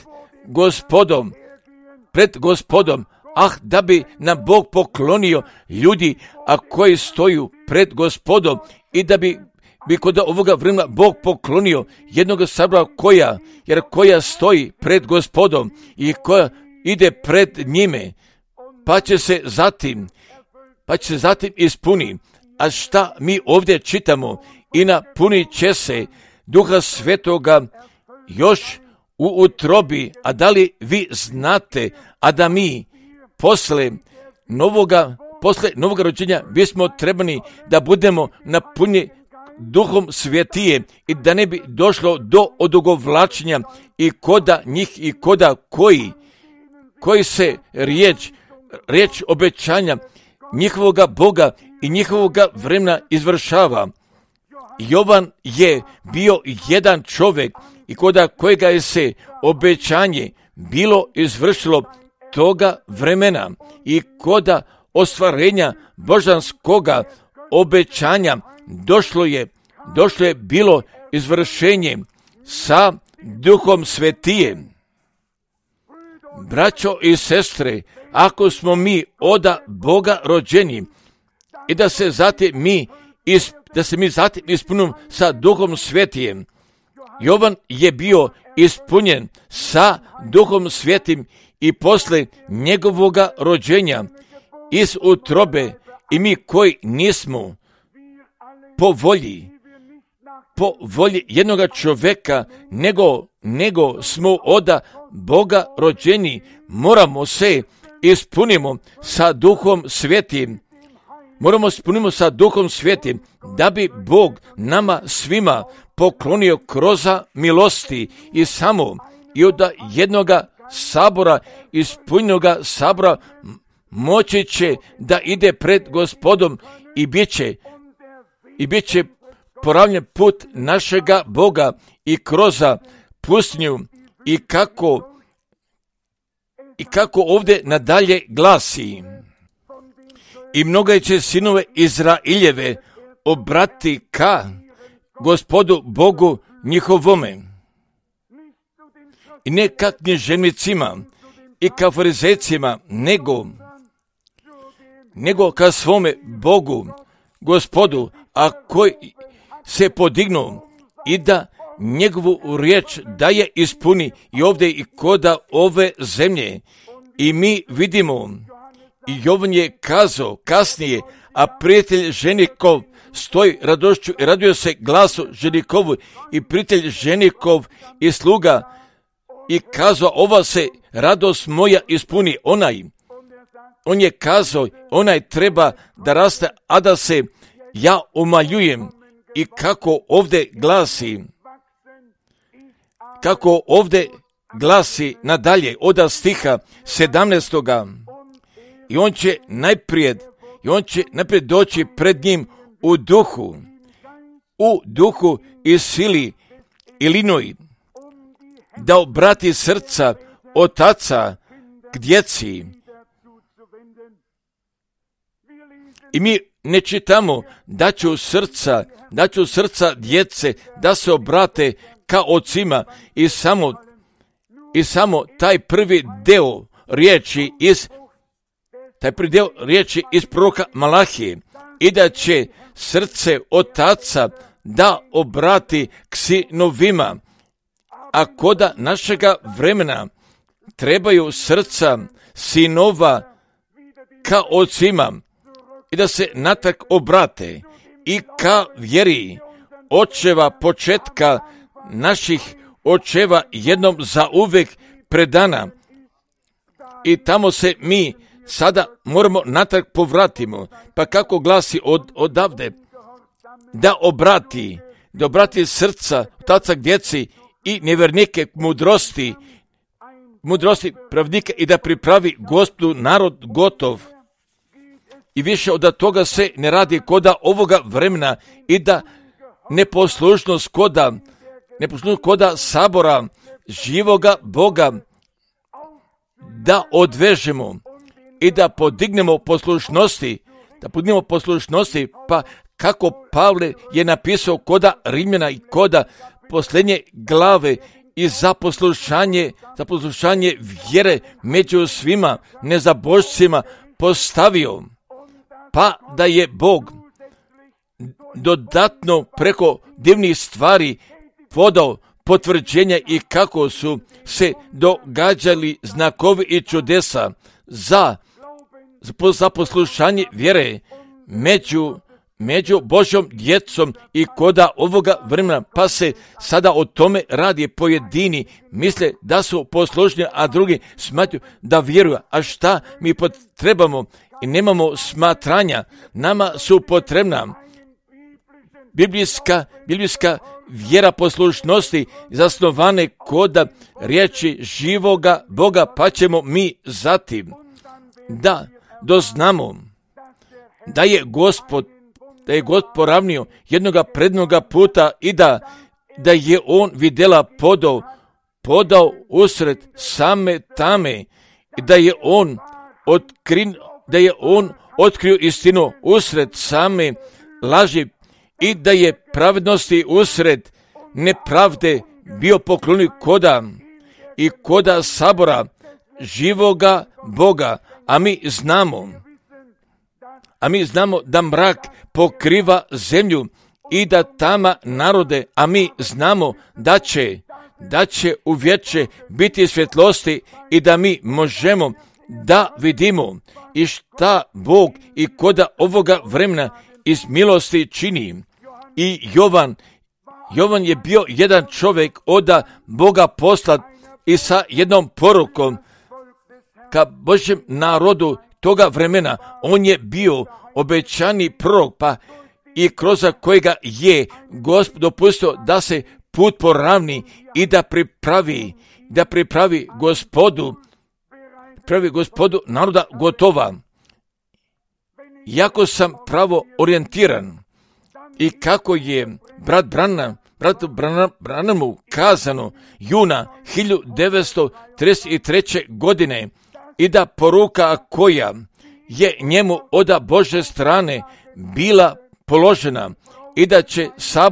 A: Gospodom, da bi nam Bog poklonio ljudi, a koji stoju pred Gospodom, i da bi kod ovoga vremena Bog poklonio jednog sabora koja stoji pred Gospodom i koja ide pred njime, pa će se zatim ispuni. A šta mi ovdje čitamo? I napunit će se Duha Svetoga još u utrobi. A da li vi znate, a da mi posle novoga rođenja bismo trebani da budemo napunjeni Duhom Svetije i da ne bi došlo do odugovlačenja i koda njih i koda koji se riječ obećanja njihovoga Boga i njihovoga vremena izvršava. Jovan je bio jedan čovjek i koda kojega je se obećanje bilo izvršilo toga vremena i koda ostvarenja božanskoga obećanja došlo je bilo izvršenje sa Duhom Svetijem. Braćo i sestre, ako smo mi oda Boga rođeni i da se mi zatim ispunimo sa Duhom Svetijem. Jovan je bio ispunjen sa Duhom Svetim i posle njegovoga rođenja iz utrobe, i mi koji nismo po volji jednoga čovjeka, nego smo oda Boga rođeni, moramo se ispunimo sa Duhom Svetim. sa Duhom Svetim, da bi Bog nama svima poklonio kroz milosti i samo i od jednoga sabora, ispunjenoga sabora, moći će da ide pred Gospodom i bit će poravnjen put našega Boga i kroz pustinju i kako ovdje nadalje glasi. I mnoga će sinove Izraeljeve obrati ka Gospodu Bogu njihovome. I ne ka književnicima i ka farizejcima, nego ka svome Bogu, Gospodu, a koji se podignu i da njegovu riječ daje ispuni i ovdje i koda ove zemlje. I mi vidimo, i Jovan je kazao kasnije, a prijatelj ženikov stoji radošću i raduje se glasu ženikovu, i prijatelj ženikov i sluga i kazao, ova se radost moja ispuni. On je kazao, onaj treba da raste, a da se ja umaljujem. I kako ovdje glasi nadalje od stiha 17. I on će najprije doći pred njim u duhu i sili i linoj, da obrati srca otaca k djeci. I mi ne čitamo da ću srca djece da se obrate ka ocima, i samo taj prvi deo riječi iz proroka Malahije, i da će srce otaca da obrati k sinovima, a koda našega vremena trebaju srca sinova ka ocima i da se natrag obrate i ka vjeri očeva početka naših očeva jednom zauvek predana. I tamo se mi sada moramo natrag povratimo. Pa kako glasi odavde? Da obrati srca otaca k djeci i nevjernike k mudrosti pravnika, i da pripravi Gospodu narod gotov. I više od toga se ne radi koda ovoga vremena, i da neposlušnost koda sabora živoga Boga da odvežemo i da podignemo poslušnosti, pa kako Pavle je napisao koda Rimljana i koda posljednje glave, i za poslušanje vjere među svima nezabožcima postavio, pa da je Bog dodatno preko divnih stvari podao potvrđenja i kako su se događali znakovi i čudesa za poslušanje vjere među Božjom djecom i koda ovoga vremena, pa se sada o tome radi. Pojedini misle da su poslušni, a drugi smatruju da vjeruju. A šta mi potrebamo? I nemamo smatranja. Nama su potrebna biblijska vjera poslušnosti zasnovane koda riječi živoga Boga, pa ćemo mi zatim da doznamo da je Gospod poravnio jednoga prednoga puta i da je on vidjela podao usred same tame, i da je on otkrio istinu usred same laži, i da je pravednosti usred nepravde bio poklonio koda sabora živoga Boga. A mi znamo da mrak pokriva zemlju i da tama narode, a mi znamo da će u vječe biti svjetlosti, i da mi možemo da vidimo i šta Bog i koda ovoga vremena iz milosti čini. I Jovan je bio jedan čovjek od Boga poslat i sa jednom porukom ka Božjem narodu toga vremena. On je bio obećani prorok, pa i kroz kojega je Gospod dopustio da se put poravni i da pripravi da pripravi gospodu naroda gotova. Jako sam pravo orijentiran i kako je bratu Branamu kazano juna 1933. godine i da poruka koja je njemu od Bože strane bila položena i da će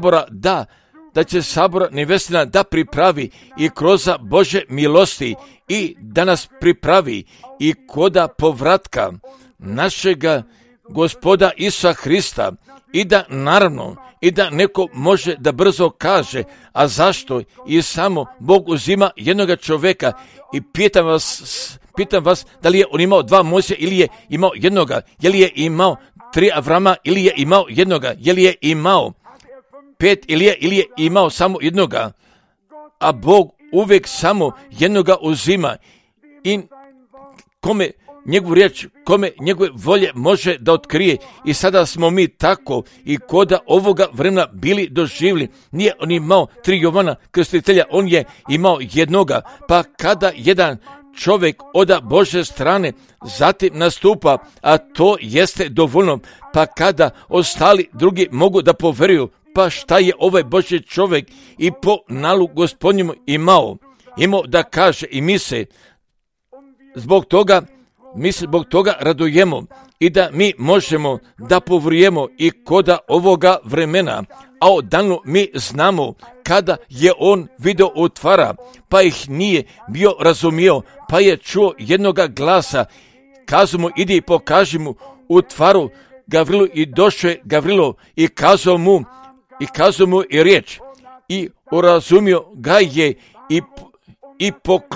A: sabora nevestina da pripravi i kroz Bože milosti i da nas pripravi i koda povratka našega Gospoda Isusa Hrista i da naravno i da neko može da brzo kaže, a zašto i samo Bog uzima jednoga čovjeka i pitam vas da li je on imao 2 Mojsija ili je imao jednoga, je li je imao 3 Avrama ili je imao jednoga, je li je imao 5 ili je imao samo jednoga, a Bog uvijek samo jednoga uzima i kome njegovu riječ, kome njegove volje može da otkrije. I sada smo mi tako i koda ovoga vremena bili doživjeli. Nije on imao 3 Jovana Krstitelja, on je imao jednoga. Pa kada jedan čovjek od Bože strane zatim nastupa, a to jeste dovoljno, pa kada ostali drugi mogu da poveruju, pa šta je ovaj Božji čovjek i po nalogu Gospodnjemu imao da kaže i mi se zbog toga radujemo i da mi možemo da povrujemo i koda ovoga vremena, a o danu mi znamo kada je on video utvara, pa ih nije bio razumio, pa je čuo jednoga glasa, kazu mu idi i pokaži mu utvaru Gavrilu i došao je Gavrilo i kazao mu i riječ i urazumio ga je i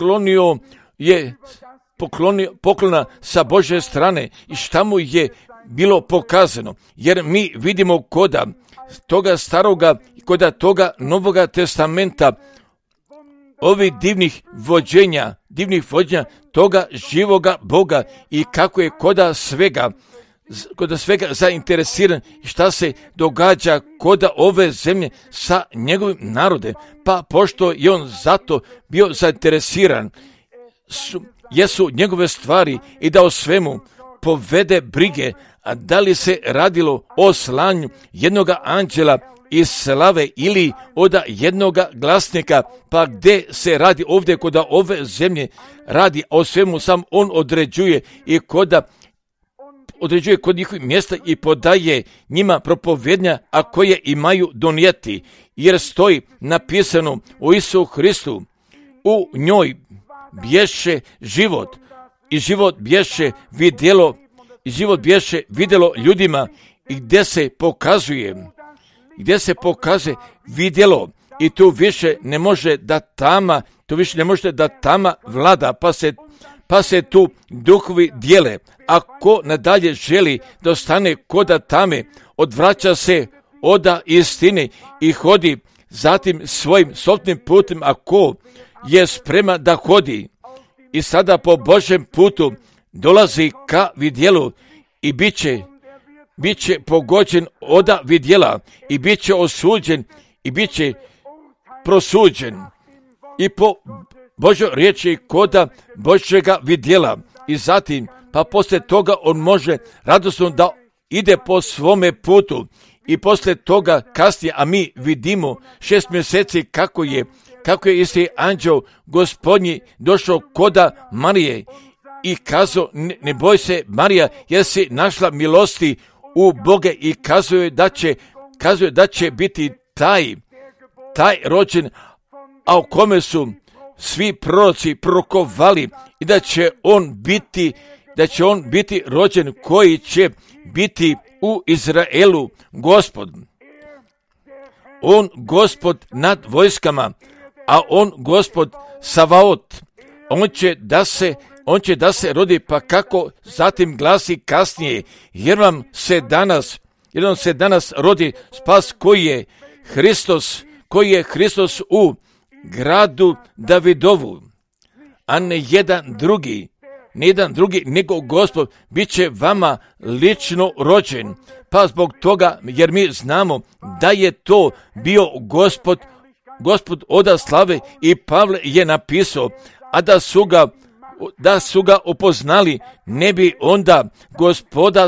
A: poklona sa Božje strane i šta mu je bilo pokazano, jer mi vidimo koda toga staroga i koda toga Novoga testamenta ovih divnih vođenja toga živoga Boga i kako je koda svega zainteresiran i šta se događa koda ove zemlje sa njegovim narodem, pa pošto je on zato bio zainteresiran jesu njegove stvari i da o svemu povede brige, a da li se radilo o slanju jednoga anđela iz slave ili od jednoga glasnika, pa gdje se radi ovdje kod ove zemlje radi o svemu sam on određuje i određuje kod njihovih mjesta i podaje njima propovjednja, a koje imaju donijeti, jer stoji napisano o Isusu Hristu, u njoj bješe život i život bješe vidjelo ljudima i gdje se pokazuje vidjelo i tu više ne može da tama vlada, pa se tu duhovi dijele. Ako nadalje želi da ostane koda tame, odvraća se od istine i hodi zatim svojim sobstvenim putem, ako je spreman da hodi i sada po Božjem putu dolazi ka vidjelu i bit će pogođen od vidjela i bit će osuđen i bit će prosuđen i po Božoj riječi koda Božjega vidjela i zatim pa poslije toga on može radosno da ide po svome putu i poslije toga kasnije, a mi vidimo 6 mjeseci kako je isti anđeo Gospodnji došao koda Marije i kazao, ne boj se Marija, jer si našla milosti u Boga, i kazuje da će biti taj rođen, a o kome su svi proroci prorokovali, i da će on biti rođen koji će biti u Izraelu Gospod. On Gospod nad vojskama, a on Gospod Savaot. On će da se rodi, pa kako zatim glasi kasnije, jer vam se danas rodi spas koji je Hristos u gradu Davidovu, a ne jedan drugi nego Gospod bit će vama lično rođen. Pa zbog toga, jer mi znamo da je to bio Gospod Gospod oda slave i Pavle je napisao, a da su ga upoznali, ne bi onda gospoda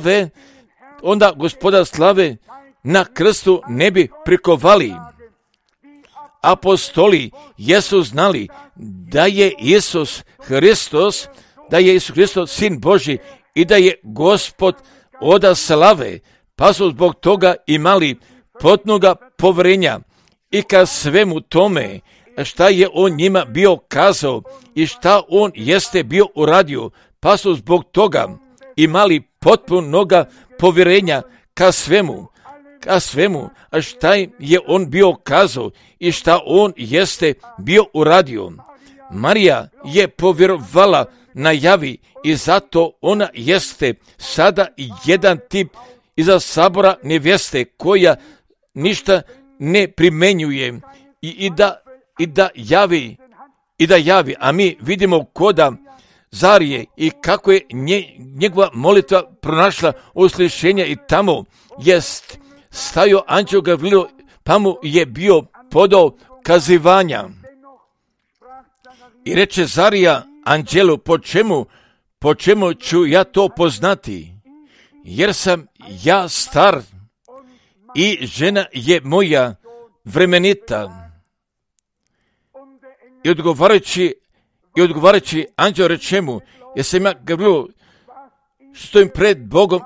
A: slave na krstu ne bi prikovali. Apostoli jesu znali da je Isus Hristos Sin Božji i da je Gospod oda slave, pa su zbog toga imali potpunoga poverenja i ka svemu tome šta je on njima bio kazao i šta on jeste bio uradio, pa su zbog toga imali potpunoga povjerenja ka svemu, a šta je on bio kazao i šta on jeste bio uradio. Marija je povjerovala na javi i zato ona jeste sada jedan tip iza sabora nevjeste koja ništa ne primenjuje i da javi, a mi vidimo koda Zarije i kako je njegova molitva pronašla uslišenja i tamo jest stajao anđeo Gavrilo, pa mu je bio podao kazivanja. I reče Zarija anđelu, po čemu ću ja to poznati, jer sam ja star i žena je moja vremenita. I odgovarajući anđeo reče mu, jesam ja Gavrilo, stojim pred Bogom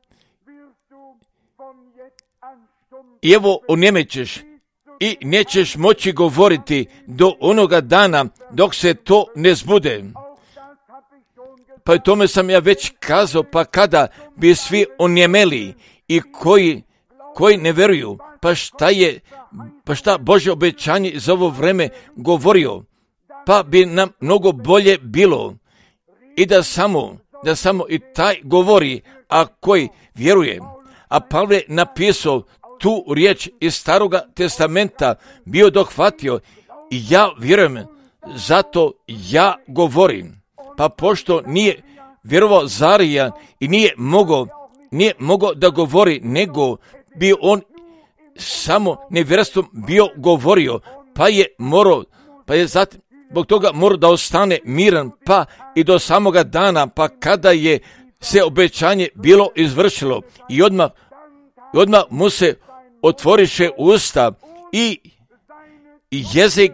A: i evo onjemećeš i nećeš moći govoriti do onoga dana dok se to ne zbude. Pa i tome sam ja već kazao, pa kada bi svi onjemeli i koji ne veruju, pa šta Božje obećanje za ovo vreme govorio, pa bi nam mnogo bolje bilo i da samo i taj govori, a koji vjeruje. A Pavle je napisao tu riječ iz Staroga testamenta, bio dohvatio i ja vjerujem, zato ja govorim. Pa pošto nije vjerovao Zarija i nije mogao da govori, nego bi on samo nevjerstvom bio govorio, pa je zatim zbog toga morao da ostane miran, pa i do samoga dana, pa kada je se obećanje bilo izvršilo i odmah mu se otvoriše usta i jezik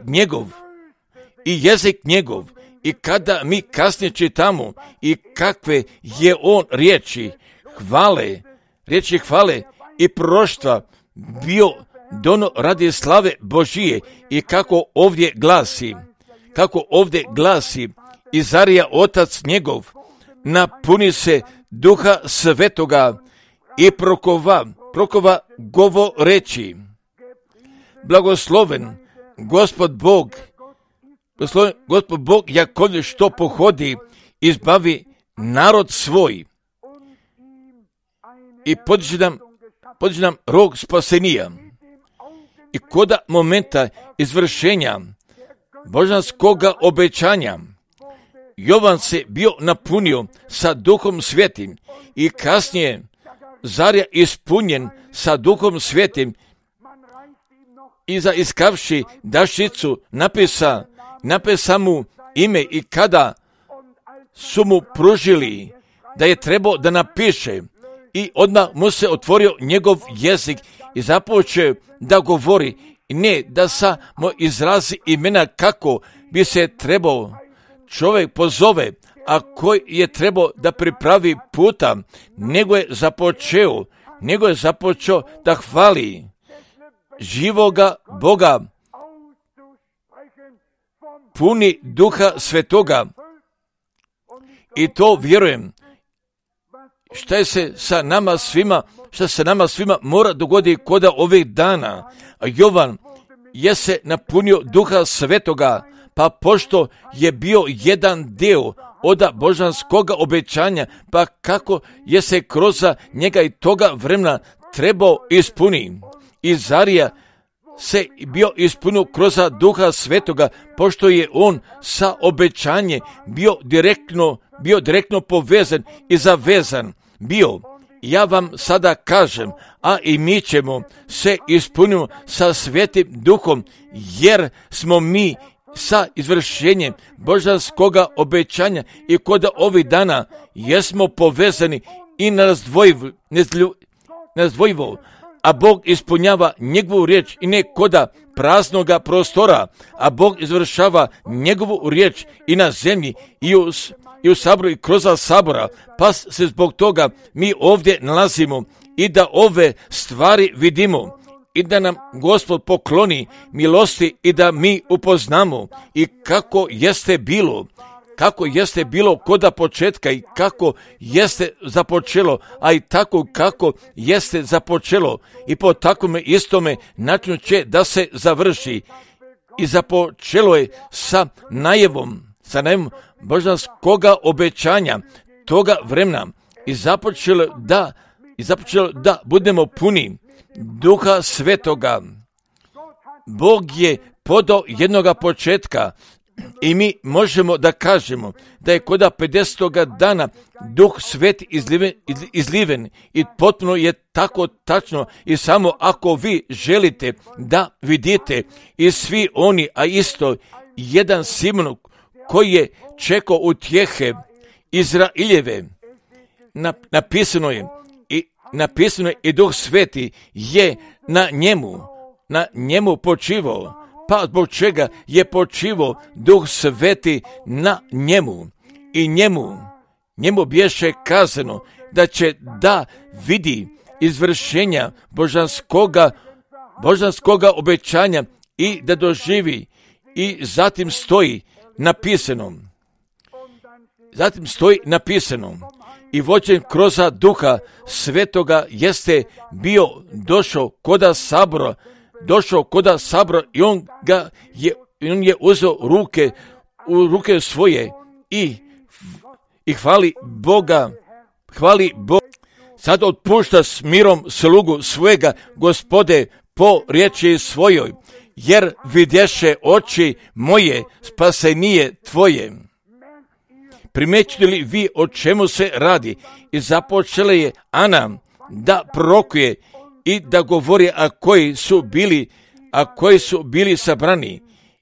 A: njegov. I kada mi kasnije čitamo i kakve je on riječi hvale i proroštva bio dono radi slave Božije i kako ovdje glasi i Zarija otac njegov napuni se Duha Svetoga i prokova govoreći, blagosloven Gospod Bog Jakov što pohodi izbavi narod svoj i podiže nam rog spasenija. I koda momenta izvršenja božanskoga obećanja Jovan se bio napunio sa Duhom Svetim i kasnije Zarija ispunjen sa Duhom Svetim i iskavši dašicu napisa mu ime i kada su mu pružili da je trebao da napiše i odmah mu se otvorio njegov jezik i započeo da govori i ne da samo izrazi imena kako bi se trebao čovjek pozove, a koji je trebao da pripravi puta, nego je započeo da hvali živoga Boga, puni Duha Svetoga. I to vjerujem, šta se sa nama svima mora dogoditi koda ovih dana. A Jovan je se napunio Duha Svetoga, pa pošto je bio jedan deo od božanskoga obećanja, pa kako je se kroz njega i toga vremena trebao ispuniti. I Zarija se bio ispunio kroz Duha Svetoga, pošto je on sa obećanje bio direktno povezan i zavezan bio ja vam sada kažem, a i mi ćemo se ispuniti sa Svetim Duhom, jer smo mi sa izvršenjem božanskoga obećanja i kod ovih dana jesmo povezani i nerazdvojivo, a Bog ispunjava njegovu riječ i ne koda praznoga prostora, a Bog izvršava njegovu riječ i na zemlji i u saboru i kroz sabora, pa se zbog toga mi ovdje nalazimo i da ove stvari vidimo i da nam Gospod pokloni milosti i da mi upoznamo i kako jeste bilo koda početka i kako jeste započelo, a i tako kako jeste započelo i po takvome istome načinu će da se završi. I započelo je sa najavom božanskoga obećanja toga vremena i započelo da budemo puni Duha Svetoga. Bog je podao jednoga početka i mi možemo da kažemo da je koda 50. dana Duh Svet izliven i potpuno je tako tačno i samo ako vi želite da vidite i svi oni, a isto jedan Simon koji je čekao utjehe Izraeljeve, napisano je i Duh Sveti je na njemu počivao. Pa zbog čega je počivao Duh Sveti na njemu i njemu biješe kazano da će da vidi izvršenja božanskoga obećanja i da doživi i zatim stoji napisano i vođen kroz Duha Svetoga jeste bio došao koda sabora i on je uzeo u ruke svoje i hvali Boga. Sad otpušta s mirom slugu svojega Gospode po riječi svojoj, jer vidješe oči moje spasenije tvoje. Primećujete li vi o čemu se radi? I započela je Ana da prorokuje i da govori, a koji su bili sabrani.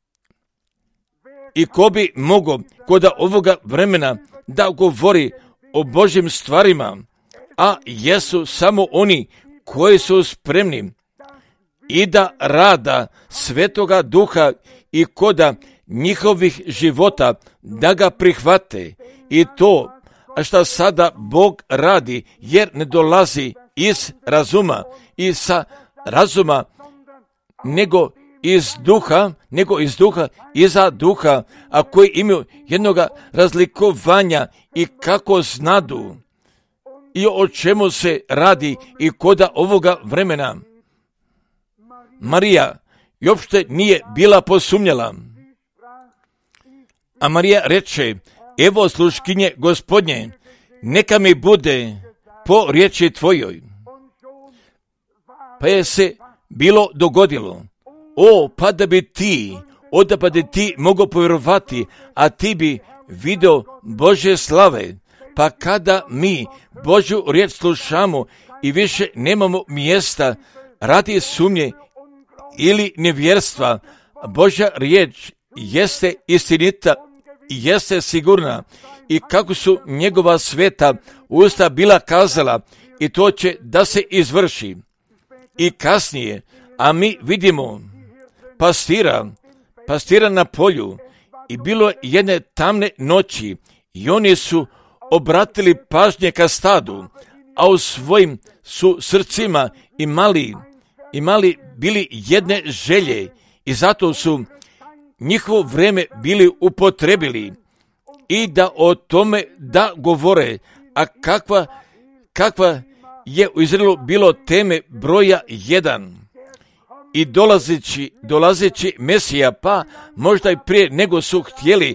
A: I ko bi mogao kod ovoga vremena da govori o Božjim stvarima, a jesu samo oni koji su spremni i da rada Svetoga Duha i koda njihovih života da ga prihvate. I to, a šta sada Bog radi, jer ne dolazi iz razuma i sa razuma, nego iz duha, iza duha, a koji imaju jednoga razlikovanja i kako znadu i o čemu se radi i koda ovoga vremena. Marija i uopšte nije bila posumnjala. A Marija reče, evo sluškinje Gospodnje, neka mi bude po riječi tvojoj. Pa je se bilo dogodilo, pa da bi ti mogao povjerovati, a ti bi video Božje slave. Pa kada mi Božju riječ slušamo i više nemamo mjesta radi sumnje ili nevjerstva, Božja riječ jeste istinita i jeste sigurna i kako su njegova sveta usta bila kazala i to će da se izvrši. I kasnije, a mi vidimo pastira na polju i bilo jedne tamne noći i oni su obratili pažnje ka stadu, a u svojim su srcima imali bili jedne želje i zato su njihovo vrijeme bili upotrebili i da o tome da govore, a kakva je u Izraelu bilo teme broja 1. I dolazeći Mesija, pa možda i prije nego su htjeli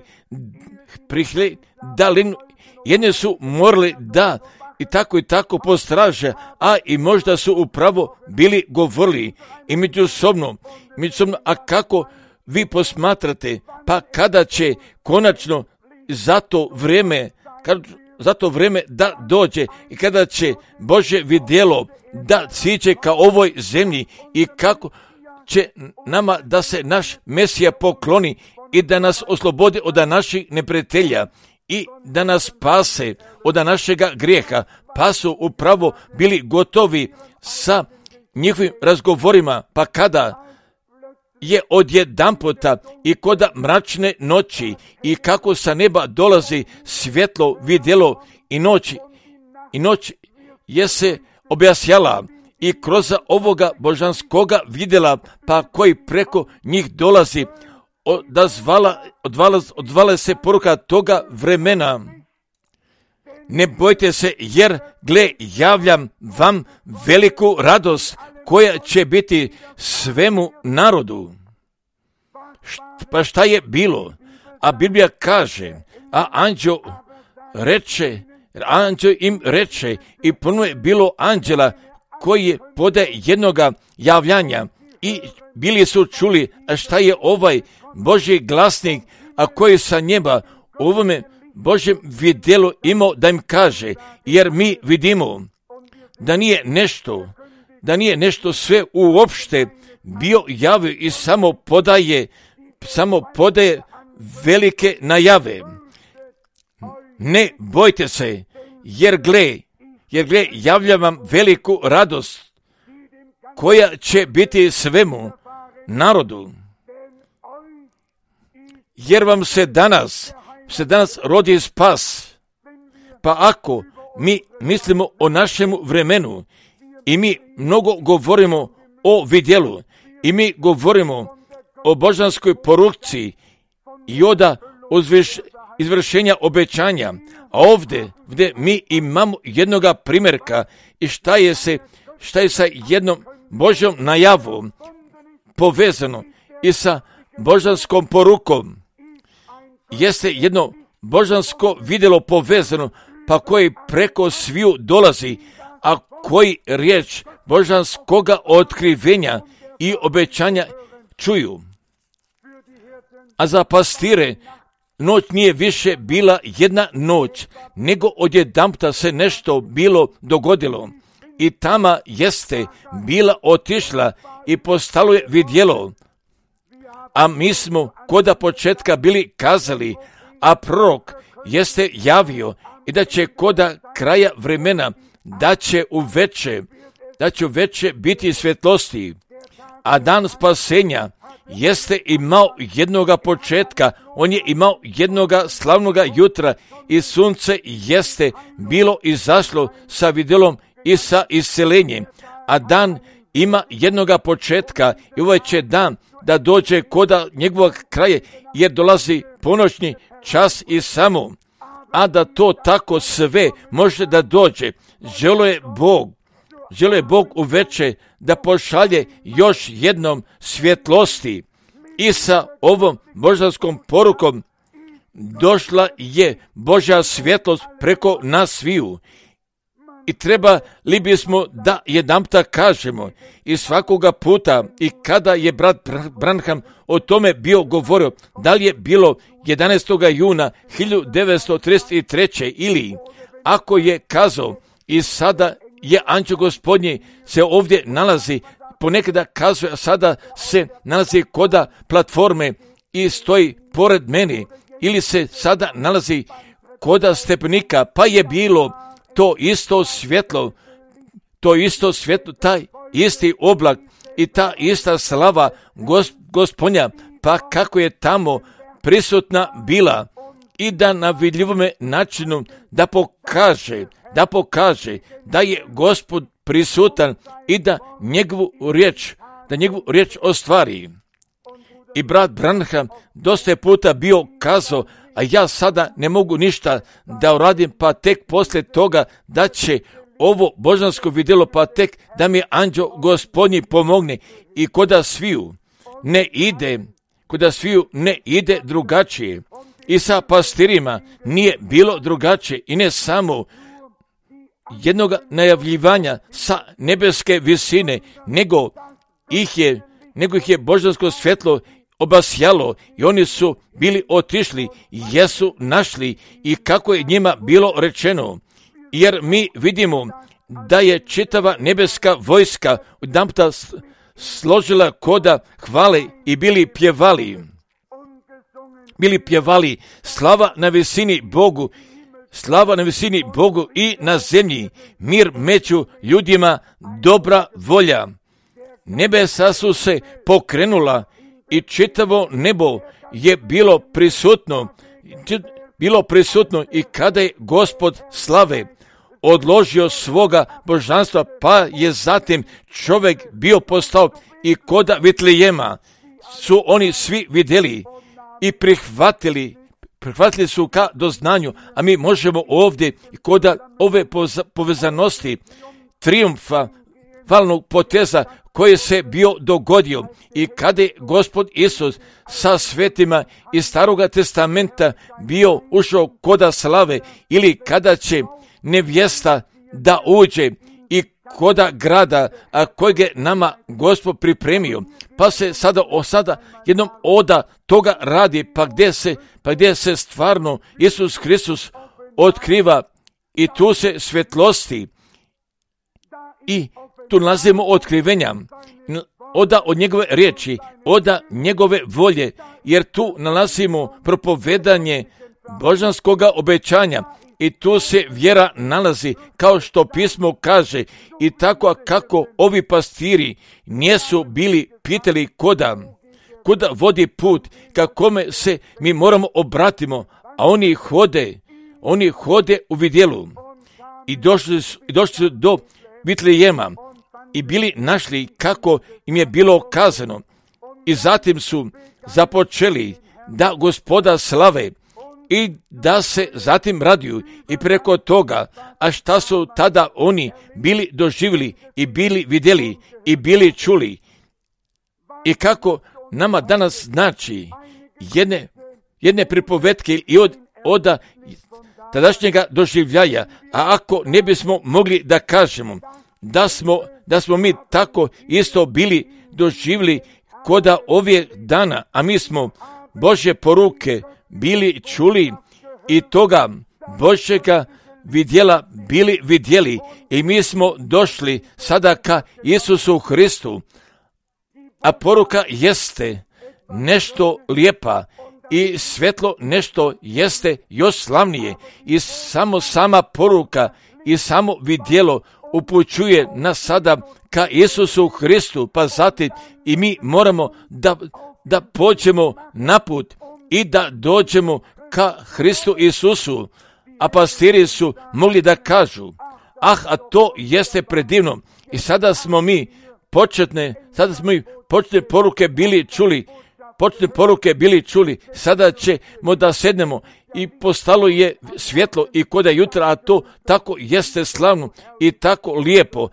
A: da jedne su morali da i tako postraže, a i možda su upravo bili govorili i međusobno, a kako vi posmatrate, pa kada će konačno za to vrijeme, za to vrijeme da dođe i kada će Božje vidjelo da siđe ka ovoj zemlji i kako će nama da se naš Mesija pokloni i da nas oslobodi od naših neprijatelja i da nas spase od našega grijeha, pa su upravo bili gotovi sa njihovim razgovorima, pa kada je odjedanputa i koda mračne noći i kako sa neba dolazi svjetlo vidjelo i noć je se objasnjala i kroz ovoga božanskoga vidjela, pa koji preko njih dolazi, odvala se poruka toga vremena. Ne bojte se, jer gle, javljam vam veliku radost koja će biti svemu narodu. Pa šta je bilo? A Biblija kaže, a anđeo im reče i puno je bilo anđela koji je pode jednoga javljanja i bili su čuli, a šta je ovaj Božji glasnik, a koji sa njeba u ovome Božjem vidjelu imao da im kaže, jer mi vidimo da nije nešto sve uopšte bio javio i samo podaje velike najave. Ne bojte se, jer gle, javljam vam veliku radost koja će biti svemu narodu. Jer vam se danas rodi spas. Pa ako mi mislimo o našemu vremenu i mi mnogo govorimo o vidjelu i mi govorimo o božanskoj poruci i od izvršenja obećanja, a ovdje mi imamo jednoga primjerka i šta je sa jednom Božjom najavom povezano i sa božanskom porukom. Jeste jedno božansko vidjelo povezano, pa koji preko sviju dolazi, a koji riječ božanskoga otkrivenja i obećanja čuju. A za pastire noć nije više bila jedna noć, nego odjedanputa se nešto bilo dogodilo. I tama jeste bila otišla i postalo je vidjelo. A mi smo koda početka bili kazali, a prorok jeste javio i da će koda kraja vremena da će u veče biti svjetlosti. A dan spasenja jeste imao jednoga početka, on je imao jednoga slavnoga jutra i sunce jeste bilo izašlo sa vidjelom i sa iscelenjem. A dan ima jednoga početka i ovaj će dan da dođe koda njegovog kraja, jer dolazi ponoćni čas i samo. A da to tako sve može da dođe, želio je Bog uveče da pošalje još jednom svjetlosti. I sa ovom božanskom porukom došla je Božja svjetlost preko nas sviju. I trebali bismo da jedanputa kažemo i svakoga puta, i kada je brat Branham o tome bio govorio, da li je bilo 11. juna 1933. ili ako je kazao i sada je anđeo Gospodnji se ovdje nalazi, ponekada kazuje, a sada se nalazi koda platforme i stoji pored meni, ili se sada nalazi koda stepenika, pa je bilo to isto svjetlo, taj isti oblak i ta ista slava Gospodnja, pa kako je tamo prisutna bila i da na vidljivome načinu da pokaže da je Gospod prisutan i da njegovu riječ ostvari. I brat Branham dosta je puta bio kazao, a ja sada ne mogu ništa da uradim, pa tek poslije toga da će ovo božansko vidjelo, pa tek da mi anđeo Gospodnji pomogne. I koda sviju ne ide drugačije. I sa pastirima nije bilo drugačije i ne samo jednog najavljivanja sa nebeske visine, nego ih je božansko svjetlo obasjalo i oni su bili otišli, jesu našli i kako je njima bilo rečeno. Jer mi vidimo da je čitava nebeska vojska odjedanputa složila koda hvale i bili pjevali slava na visini Bogu, slava na visini Bogu i na zemlji, mir među ljudima, dobra volja. Nebesa su se pokrenula i čitavo nebo je bilo prisutno i kada je Gospod slave odložio svoga božanstva, pa je zatim čovjek bio postao i koda Vitlejema su oni svi vidjeli i prihvatili su ka doznanju, a mi možemo ovdje koda ove povezanosti trijumfa valnog poteza koji se bio dogodio i kada je Gospod Isus sa svetima iz Staroga testamenta bio ušao koda slave ili kada će nevjesta da uđe i koda grada kojeg je nama Gospod pripremio, pa se sada jednom oda toga radi, pa gdje se stvarno Isus Hristos otkriva i tu se svjetlosti i tu nalazimo otkrivenja od njegove riječi, od njegove volje, jer tu nalazimo propovedanje božanskoga obećanja i tu se vjera nalazi, kao što pismo kaže, i tako kako ovi pastiri nisu bili pitali kuda vodi put, ka kome se mi moramo obratimo, a oni hode u vidjelu i došli su do Vitlejema i bili našli kako im je bilo kazano i zatim su započeli da Gospoda slave i da se zatim raduju i preko toga, a šta su tada oni bili doživjeli i bili vidjeli i bili čuli i kako nama danas znači jedne pripovetke i od tadašnjega doživljaja, a ako ne bismo mogli da kažemo da smo mi tako isto bili doživjeli koda ovih dana, a mi smo Božje poruke bili čuli i toga Božjega vidjela bili vidjeli i mi smo došli sada ka Isusu Hristu, a poruka jeste nešto lijepa i svjetlo nešto jeste još slavnije i sama poruka i samo vidjelo upućuje nas sada ka Isusu Hristu, pa zatim i mi moramo da pođemo na put i da dođemo ka Hristu Isusu, a pastiri su mogli da kažu, a to jeste predivno i sada smo mi početne poruke bili čuli, sada ćemo da sednemo i postalo je svjetlo i koda jutra, a to tako jeste slavno i tako lijepo,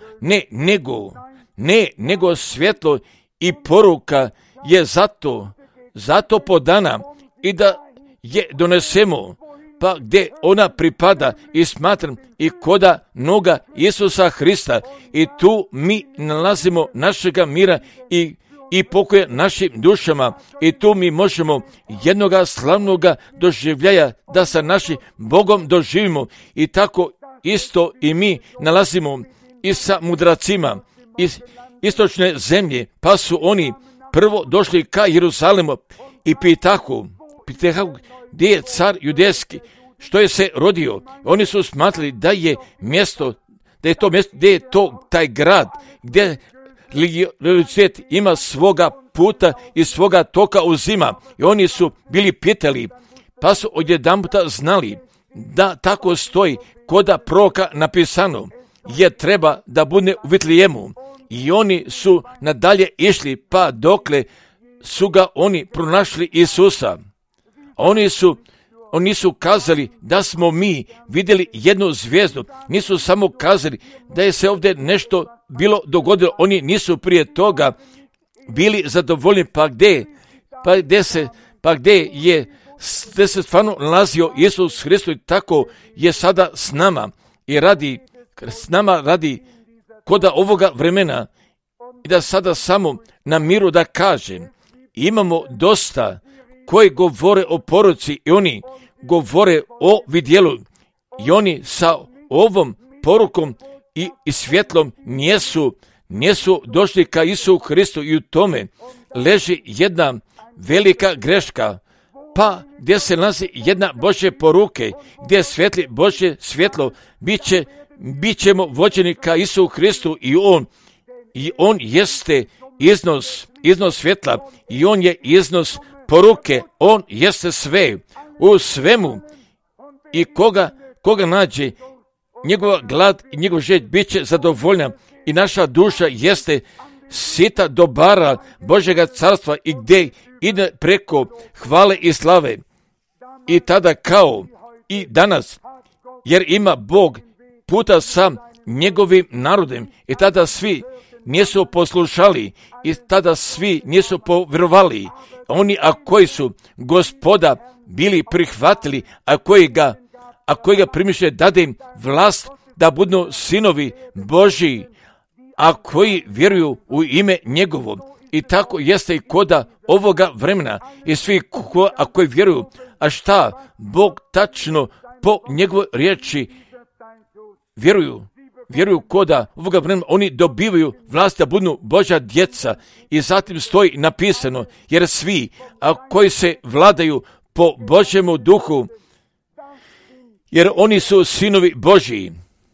A: nego svjetlo i poruka je zato podana i da je donesemo, pa gdje ona pripada i smatram i koda noga Isusa Hrista i tu mi nalazimo našega mira i pokoje našim dušama i tu mi možemo jednoga slavnoga doživljaja da sa našim Bogom doživimo i tako isto i mi nalazimo i sa mudracima iz istočne zemlje, pa su oni prvo došli ka Jeruzalemu i pitahu gdje je car judejski, što je se rodio. Oni su smatrali da je mjesto, gdje je to taj grad, gdje religiozitет ima svoga puta i svoga toka uzima. I oni su bili pitali, pa su odjedanputa znali da tako stoji koda proroka napisano, je treba da bude u Vitlejemu. I oni su nadalje išli, pa dokle su ga oni pronašli Isusa. Oni su kazali da smo mi vidjeli jednu zvijezdu. Nisu samo kazali da je se ovdje nešto bilo dogodilo. Oni nisu prije toga bili zadovoljni, gdje se stvarno nalazio Isus Hristos, tako je sada s nama i radi koda ovoga vremena i da sada samo na miru da kažem imamo dosta koji govore o poruci i oni govore o vidjelu i oni sa ovom porukom i svjetlom nisu došli ka Isusu Hristu i u tome leži jedna velika greška, pa gdje se nalazi jedna Božje poruke, gdje svetli Božje svjetlo, bit ćemo vođeni ka Isusu Hristu i on jeste iznos svjetla i on je iznos poruke, on jeste sve, u svemu i koga nađe, njegova glad i njegov želj bit će zadovoljna i naša duša jeste sita dobara Božjega carstva i gdje ide preko hvale i slave. I tada kao i danas, jer ima Bog puta sa njegovim narodem i tada svi nisu poslušali i tada svi nisu povjerovali. Oni koji su Gospoda bili prihvatili, a koji ga primiše dade im vlast da budu sinovi Božji, a koji vjeruju u ime njegovo. I tako jeste i koda ovoga vremena i svi koji vjeruju, a šta Bog tačno po njegovoj riječi vjeruju koda ovoga vremena, oni dobivaju vlast da budu Božja djeca. I zatim stoji napisano, jer svi koji se vladaju po Božjemu duhu, jer oni su sinovi Božji.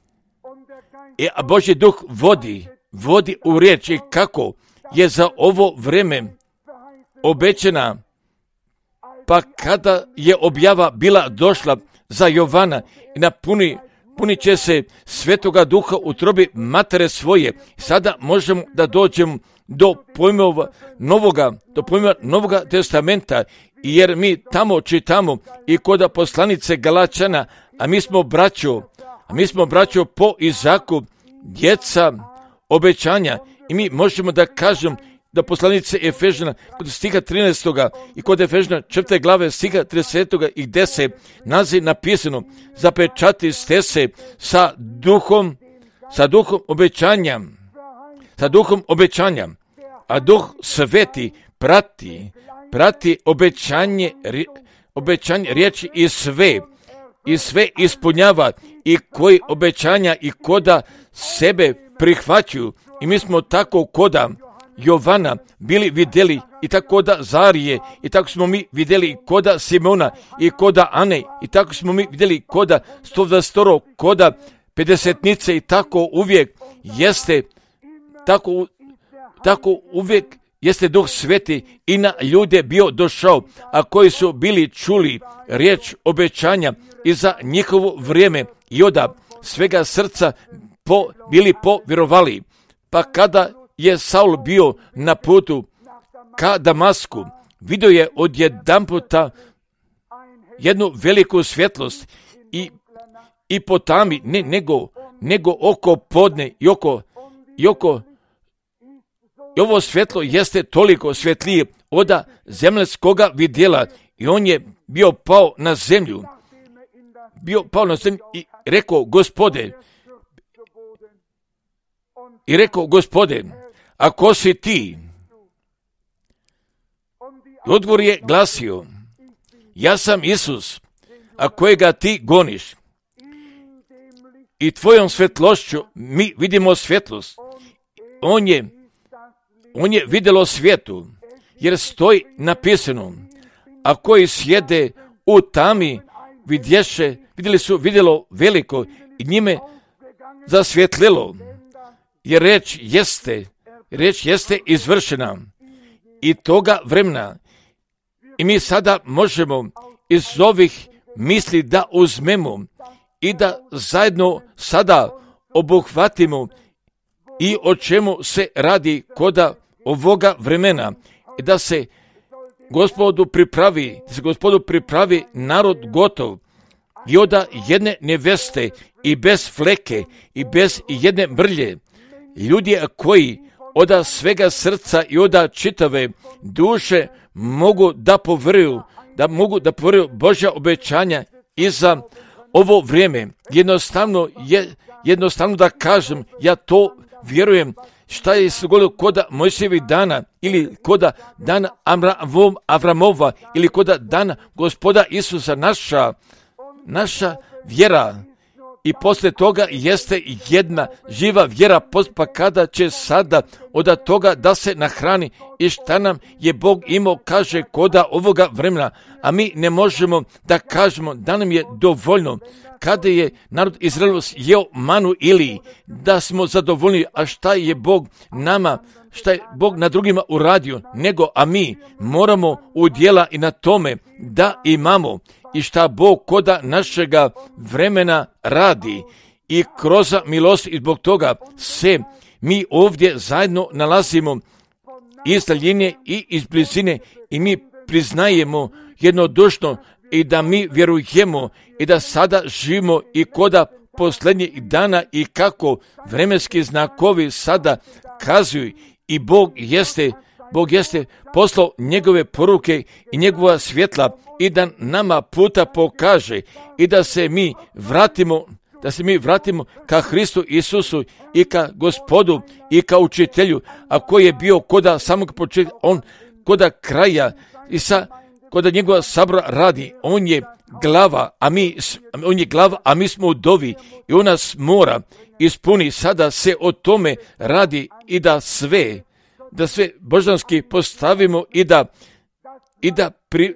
A: A Božji duh vodi u riječi kako je za ovo vrijeme obećana, pa kada je objava bila došla za Jovana i punit će se Svetoga Duha u trobi matere svoje. Sada možemo da dođemo do pojmova Novoga testamenta, jer mi tamo čitamo i kod poslanice Galačana, a mi smo braćo po Izaku, djeca obećanja, i mi možemo da kažem da poslanice Efežana kod stiha 13. i kod Efežana 4. glave stiha 30. i gdje se nalazi napisano, zapečati ste se sa duhom obećanja, a Duh Sveti prati obećanje riječi i sve ispunjava, i koji obećanja i koda sebe prihvaćaju. I mi smo tako koda Jovana bili vidjeli, i tako koda Zarije, i tako smo mi vidjeli koda Simona i koda Ane, i tako smo mi vidjeli koda 122, koda 50-nice, i tako uvijek jeste, tako uvijek jeste Duh Sveti i na ljude bio došao, a koji su bili čuli riječ obećanja i za njihovo vrijeme i od svega srca bili povjerovali. Pa kada je Saul bio na putu ka Damasku, vidio je odjedanputa jednu veliku svjetlost i po tami, nego oko podne i ovo svjetlo jeste toliko svjetlije od zemaljskoga vidjela, i on je bio pao na zemlju i rekao, Gospode, a ko si ti? I odgovor je glasio, ja sam Isus, a kojega ti goniš. I tvojom svjetlošću mi vidimo svjetlost. On je vidjelo svijetu, jer stoji napisano, a koji sjede u tami vidjelo veliko i njime zasvjetlilo, jer reč jeste izvršena i toga vremena. I mi sada možemo iz ovih misli da uzmemo i da zajedno sada obuhvatimo i o čemu se radi koda ovoga vremena, i da se Gospodu pripravi narod gotov i od jedne neveste i bez fleke i bez jedne mrlje, ljudi koji od svega srca i od čitave duše mogu da povjeruju Božja obećanja i za ovo vrijeme. Jednostavno da kažem, ja to vjerujem, šta je se dogodilo koda Mojsijevih dana ili koda dana Avramova ili koda dana Gospoda Isusa, naša vjera. I poslije toga jeste jedna živa vjera, pa kada će sada od toga da se nahrani i šta nam je Bog imao, kaže koda ovoga vremena, a mi ne možemo da kažemo da nam je dovoljno. Kada je narod Izraelov jeo manu ili da smo zadovoljni, a šta je Bog nama, šta je Bog na drugima uradio, nego a mi moramo udjela i na tome da imamo i šta Bog koda našega vremena radi i kroz milost, i zbog toga se mi ovdje zajedno nalazimo iz daljine i iz blizine i mi priznajemo jednodušno i da mi vjerujemo i da sada živimo i koda posljednjih dana i kako vremenski znakovi sada kazuju i Bog jeste poslao njegove poruke i njegova svjetla i da nama puta pokaže i da se mi vratimo ka Hristu Isusu i ka Gospodu i ka učitelju, a koji je bio koda samog početka, on koda kraja i koda njegova sabora radi, on je glava, a mi smo udovi i on nas mora ispuni. Sada se o tome radi i da sve božanski postavimo i da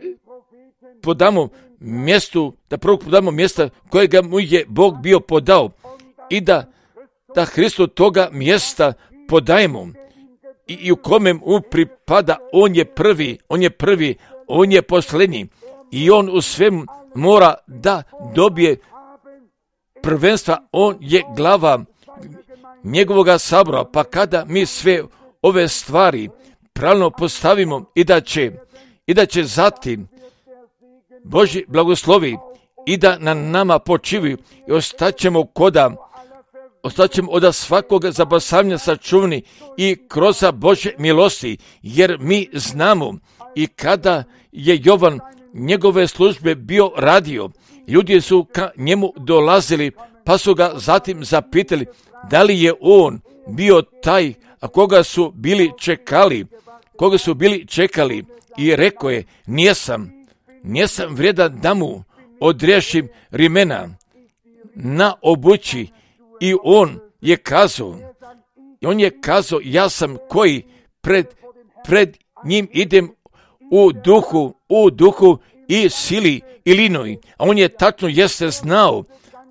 A: podamo mjestu, da prvo podamo mjesta kojega mu je Bog bio podao i da Hristu toga mjesta podajemo i u kome mu pripada. On je prvi, on je posljednji i on u svemu mora da dobije prvenstva. On je glava njegovoga sabora, pa kada mi sve ove stvari pravilno postavimo i da će zatim Božji blagoslovi i da na nama počivaju i ostaćemo od svakoga zabasavanja sačuvani i kroz Božje milosti, jer mi znamo i kada je Jovan njegove službe bio radio, ljudi su ka njemu dolazili, pa su ga zatim zapitali da li je on bio taj, a koga su bili čekali i rekao je, nisam vrijedan da mu odriješim rimena na obući. I on je kazao, ja sam koji pred njim idem u duhu i sili i linoj. A on je tačno jeste znao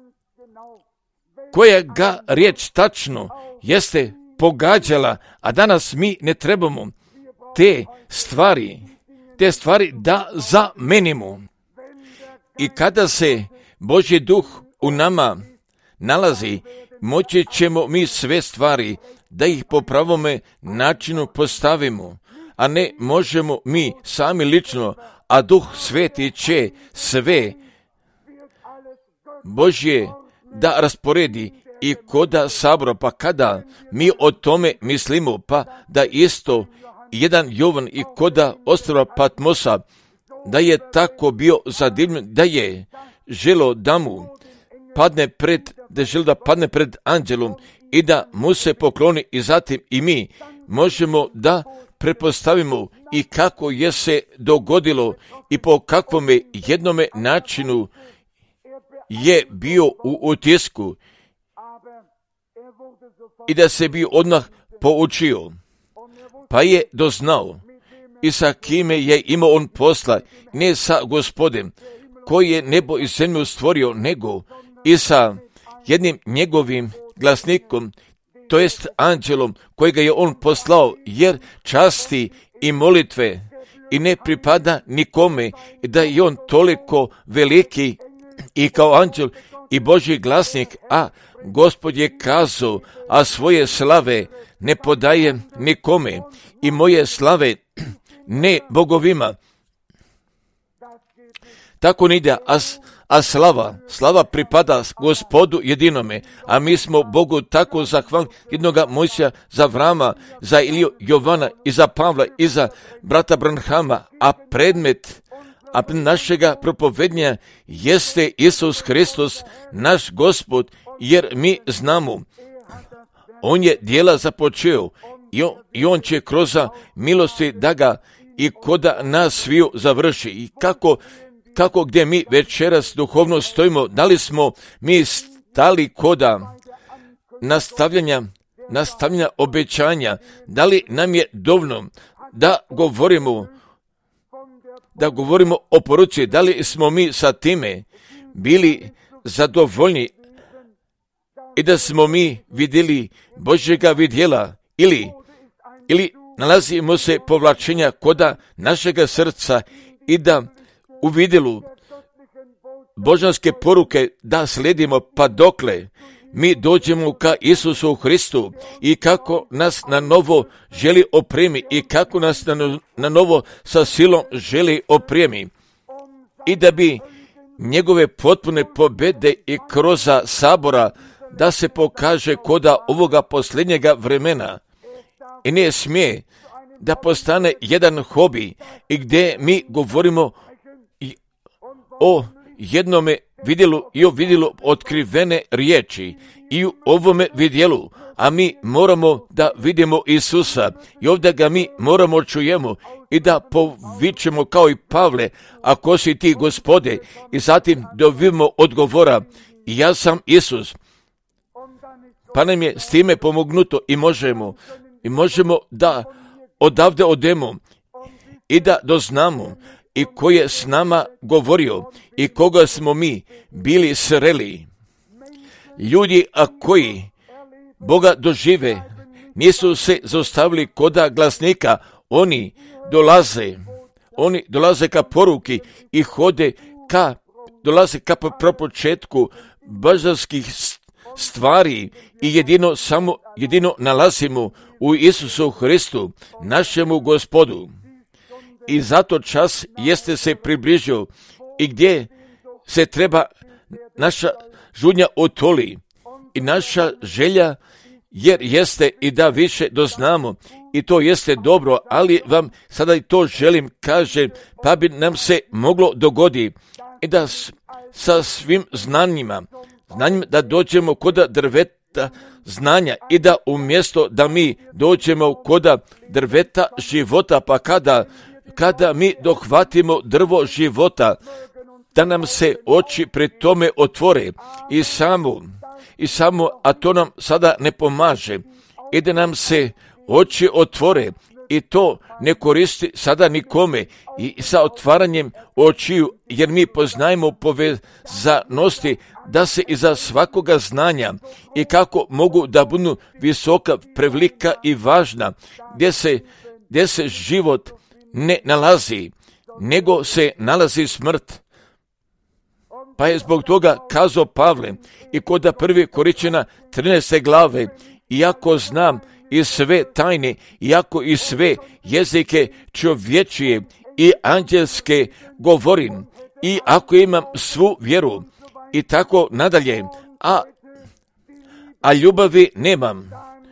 A: koja ga riječ tačno jeste pogađala, a danas mi ne trebamo te stvari da zamenimo. I kada se Božji duh u nama nalazi, moći ćemo mi sve stvari da ih po pravome načinu postavimo, a ne možemo mi sami lično, a Duh Sveti će sve Božje da rasporedi i koda sabora. Pa kada mi o tome mislimo, pa da isto jedan Jovan i koda ostrva Patmosa, da je tako bio zadivljen, da je želo da mu padne pred anđelom i da mu se pokloni, i zatim i mi možemo da pretpostavimo i kako je se dogodilo i po kakvome jednome načinu je bio u utisku i da se bi odmah poučio, pa je doznao i sa kime je imao on posla, ne sa Gospodem koji je nebo i zemlju stvorio, nego i sa jednim njegovim glasnikom, to jest anđelom kojega je on poslao, jer časti i molitve i ne pripada nikome, da je on toliko veliki i kao anđel i Božji glasnik, a Gospod je kazao, a svoje slave ne podaje nikome i moje slave ne bogovima. Tako ne ide, a slava pripada Gospodu jedinome, a mi smo Bogu tako zahvalni jednoga Mojsija, za Avrama, za Iliju, Jovana i za Pavla i za brata Branhama, a predmet našega propovednja jeste Isus Hristos, naš Gospod, jer mi znamo, On je djela započeo i on će kroz milosti da ga i koda nas sviju završi. I kako gdje mi večeras duhovno stojimo, da li smo mi stali koda nastavljanja obećanja, da li nam je dovoljno da govorimo o poruci, da li smo mi sa time bili zadovoljni i da smo mi vidjeli Božjega vidjela ili nalazimo se povlačenja koda našega srca i da u vidjelu božanske poruke da slijedimo pa dokle mi dođemo ka Isusu Hristu i kako nas na novo želi opremi i kako nas na novo sa silom želi opremi i da bi njegove potpune pobjede i kroz sabora da se pokaže koda ovoga posljednjega vremena i ne smije da postane jedan hobi i gdje mi govorimo o jednome vidjelu i o vidjelu otkrivene riječi i u ovome vidjelu, a mi moramo da vidimo Isusa i ovdje ga mi moramo čujemo i da povičemo kao i Pavle, ako si ti Gospode, i zatim dobijemo odgovora, ja sam Isus. Pa nam je s time pomognuto i možemo da odavde odemo i da doznamo i ko je s nama govorio i koga smo mi bili sreli. Ljudi, a koji Boga dožive, nisu se zaustavili koda glasnika, oni dolaze ka poruki i dolaze ka propočetku božanskih stvari i jedino nalazimo u Isusu Hristu, našemu Gospodu. I zato čas jeste se približio i gdje se treba naša žudnja otoli i naša želja jer jeste i da više doznamo i to jeste dobro, ali vam sada i to želim kažem, pa bi nam se moglo dogoditi i da sa svim znanjima da dođemo koda drveta znanja i da umjesto da mi dođemo koda drveta života, pa kada mi dohvatimo drvo života, da nam se oči pred tome otvore i samo, a to nam sada ne pomaže, i da nam se oči otvore i to ne koristi sada nikome i sa otvaranjem očiju, jer mi poznajemo povezanosti da se iza svakoga znanja i kako mogu da budu visoka, prevelika i važna, gdje se život ne nalazi, nego se nalazi smrt. Pa je zbog toga kazao Pavle i kod 1. Korinćana 13. glave, iako znam i sve tajne, iako i sve jezike čovječije i anđelske govorim, i ako imam svu vjeru i tako nadalje, a ljubavi nemam,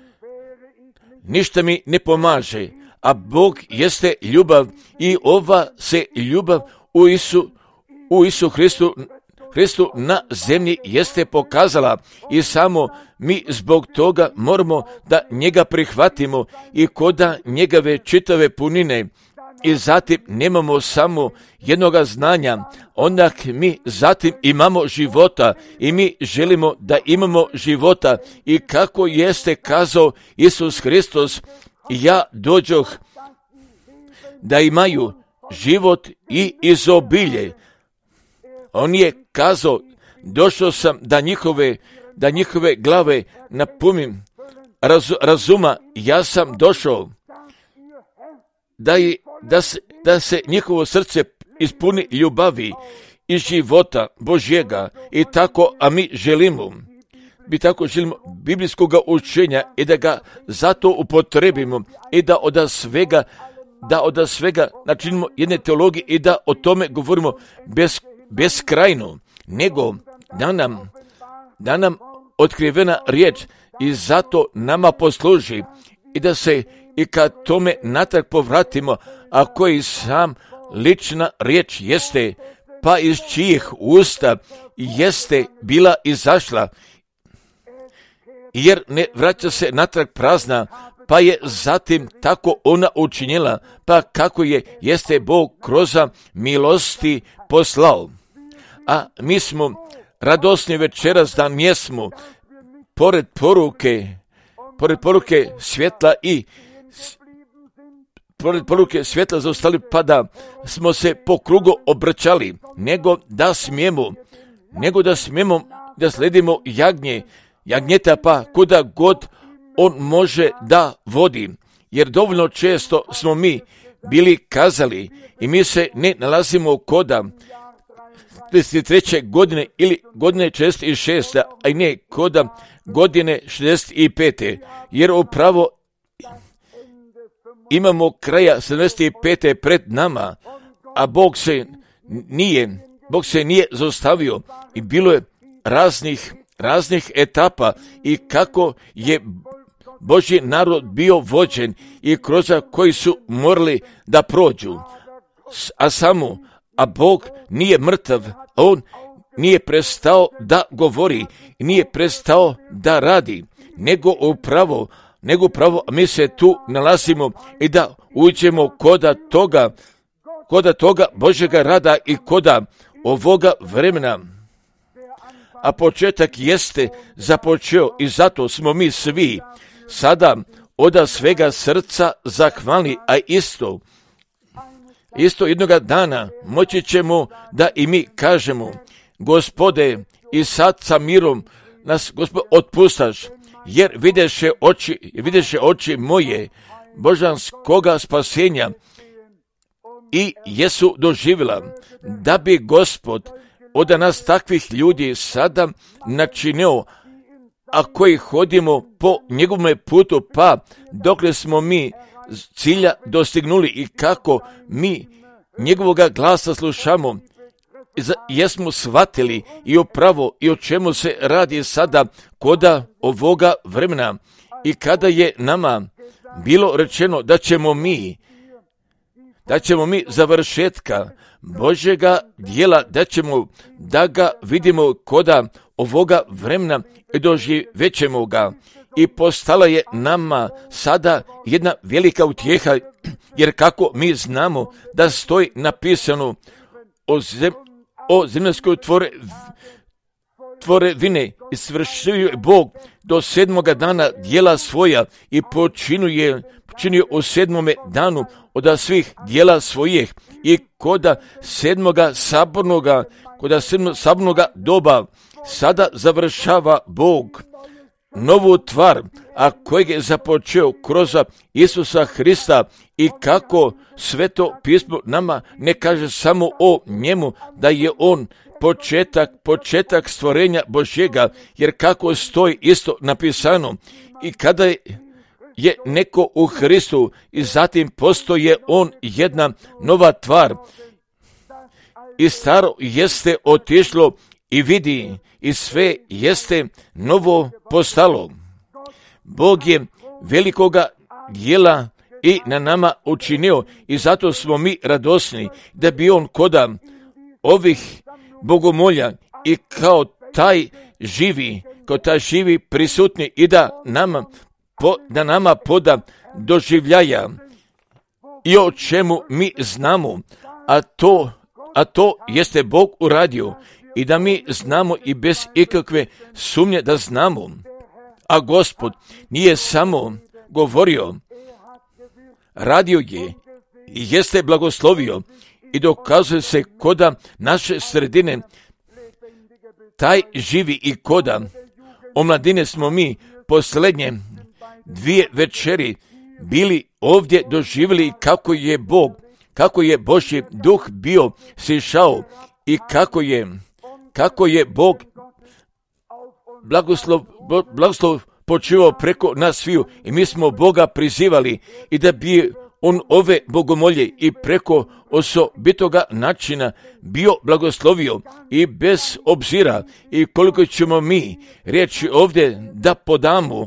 A: ništa mi ne pomaže, a Bog jeste ljubav i ova se ljubav u Isu Hristu na zemlji jeste pokazala i samo mi zbog toga moramo da njega prihvatimo i koda njegove čitave punine i zatim nemamo samo jednoga znanja, onda mi zatim imamo života i mi želimo da imamo života i kako jeste kazao Isus Hristos, ja dođoh da imaju život i izobilje. On je kazao, došao sam da njihove glave napunim razuma, ja sam došao da se njihovo srce ispuni ljubavi i života Božjega i tako, a mi želimo biblijskog učenja i da ga zato upotrebimo i da od svega načinimo jedne teologije i da o tome govorimo beskrajno, nego da nam otkrivena riječ i zato nama posluži i da se i kad tome natrag povratimo, a koji sam lična riječ jeste, pa iz čijih usta jeste bila izašla jer ne vraća se natrag prazna, pa je zatim tako ona učinila, pa kako jeste Bog kroz milosti poslao. A mi smo radosni večeras da mjesmo pored poruke svjetla i pored poruke svjetla zaostali, pa da smo se po krugu obraćali, nego da smijemo da sledimo jagnjeta, pa kuda god on može da vodi. Jer dovoljno često smo mi bili kazali i mi se ne nalazimo koda 33. godine ili godine 66. a i ne koda godine 65. Jer upravo imamo kraja 75. pred nama, a Bog se nije zaustavio i bilo je raznih etapa i kako je Božji narod bio vođen i kroz koji su morali da prođu. A Bog nije mrtav, on nije prestao da govori, nije prestao da radi, nego upravo mi se tu nalazimo i da uđemo koda toga Božjega rada i koda ovoga vremena. A početak jeste započeo i zato smo mi svi sada od svega srca zahvalni, a isto jednoga dana moći ćemo da i mi kažemo: Gospode, i sad sa mirom nas, Gospod, otpustaš, jer videše oči moje božanskoga spasenja i jesu doživjela, da bi Gospod od nas takvih ljudi sada načinio, a koji hodimo po njegovom putu, pa dokle smo mi cilja dostignuli i kako mi njegovoga glasa slušamo, jesmo shvatili i upravo i o čemu se radi sada koda ovoga vremena. I kada je nama bilo rečeno da ćemo mi završetka Božjega dijela, da ga vidimo koda ovoga vremena i doživećemo ga. I postala je nama sada jedna velika utjeha, jer kako mi znamo da stoji napisano o zemaljskoj tvorevine i svršio je Bog do 7. dana dijela svoja i počinio u 7. danu od svih dijela svojih i koda 7. sabornoga doba sada završava Bog novu tvar, a kojeg je započeo kroz Isusa Hrista. I kako Sveto pismo nama ne kaže samo o njemu da je on početak stvorenja Božjega, jer kako stoji isto napisano, i kada je neko u Hristu i zatim postoje on jedna nova tvar i staro jeste otišlo i vidi i sve jeste novo postalo. Bog je velikoga dijela i na nama učinio i zato smo mi radosni da bi on koda ovih bogomolja i kao taj živi prisutni i da nama poda doživljaja i o čemu mi znamo, a to jeste Bog uradio i da mi znamo i bez ikakve sumnje da znamo. A Gospod nije samo govorio, radio je i jeste blagoslovio i dokazuje se koda naše sredine taj živi i koda omladine smo mi posljednje 2 večeri bili ovdje doživjeli kako je Božji duh bio sišao i kako je Bog blagoslov počivao preko nas sviju i mi smo Boga prizivali i da bi on ove bogomolje i preko osobitoga načina bio blagoslovio i bez obzira i koliko ćemo mi riječi ovdje da podamo,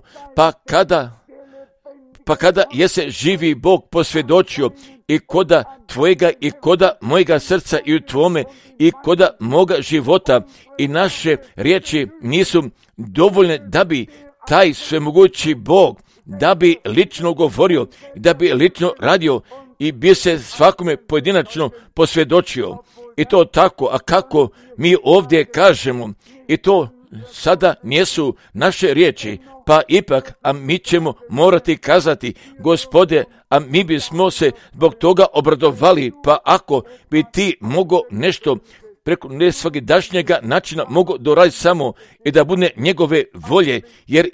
A: pa kada je se živi Bog posvjedočio i koda tvojega i koda mojega srca i u tvome i koda moga života i naše riječi nisu dovoljne da bi taj svemogući Bog da bi lično govorio, da bi lično radio i bi se svakome pojedinačno posvjedočio. I to tako, a kako mi ovdje kažemo, i to sada nisu naše riječi, pa ipak, a mi ćemo morati kazati, Gospode, a mi bismo se zbog toga obradovali, pa ako bi ti mogao nešto preko nesvakidašnjega načina mogu doraditi samo i da bude njegove volje, jer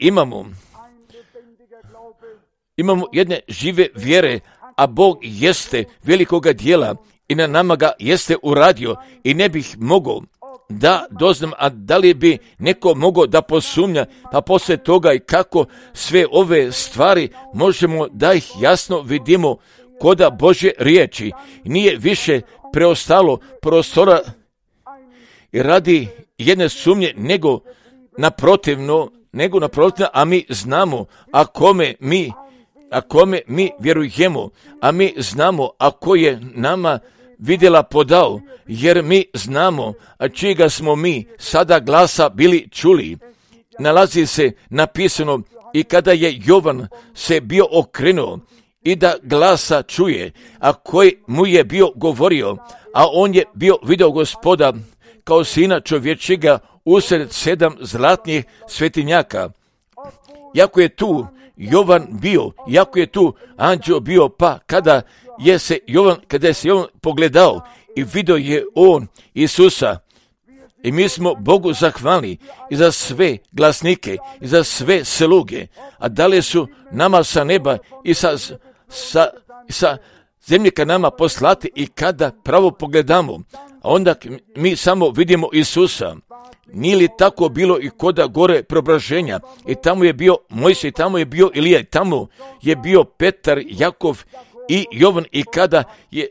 A: imamo jedne žive vjere, a Bog jeste velikoga dijela i na nama ga jeste uradio i ne bih mogao da doznam, a da li bi neko mogao da posumnja, pa poslije toga i kako sve ove stvari možemo da ih jasno vidimo koda Božje riječi. Nije više preostalo prostora i radi jedne sumnje nego naprotivno, a mi znamo, a kome mi vjerujemo, a mi znamo ako je nama vidjela podao, jer mi znamo, a čijega smo mi sada glasa bili čuli. Nalazi se napisano i kada je Jovan se bio okrenuo i da glasa čuje, a koji mu je bio govorio, a on je bio video Gospoda kao sina čovječega usred 7 zlatnih svetinjaka. Jako je tu Jovan bio, jako je tu anđeo bio, pa kada je se Jovan pogledao i vidio je on Isusa. I mi smo Bogu zahvalni i za sve glasnike i za sve sluge, a dali su nama sa neba i sa zemlje ka nama poslati i kada pravo pogledamo, a onda mi samo vidimo Isusa. Nije li tako bilo i koda gore preobraženja? I tamo je bio Mojsij, tamo je bio Ilija, tamo je bio Petar, Jakov i Jovan. I kada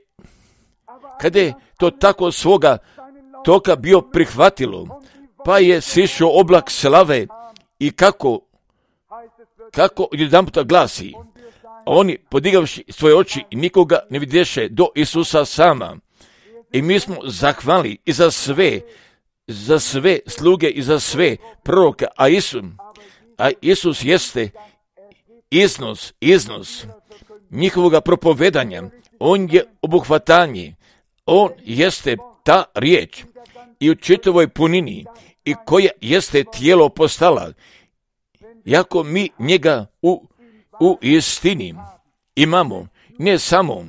A: je to tako svoga toka bio prihvatilo, pa je sišao oblak slave i kako jedanputa glasi, a oni podigavši svoje oči i nikoga ne vidješe do Isusa sama. I mi smo zahvalni i za sve sluge i za sve proroke, a Isus jeste iznos njihovoga propovedanja. On je obuhvatanje, on jeste ta riječ i u čitavoj punini i koja jeste tijelo postala. Jako mi njega u istini imamo, ne samo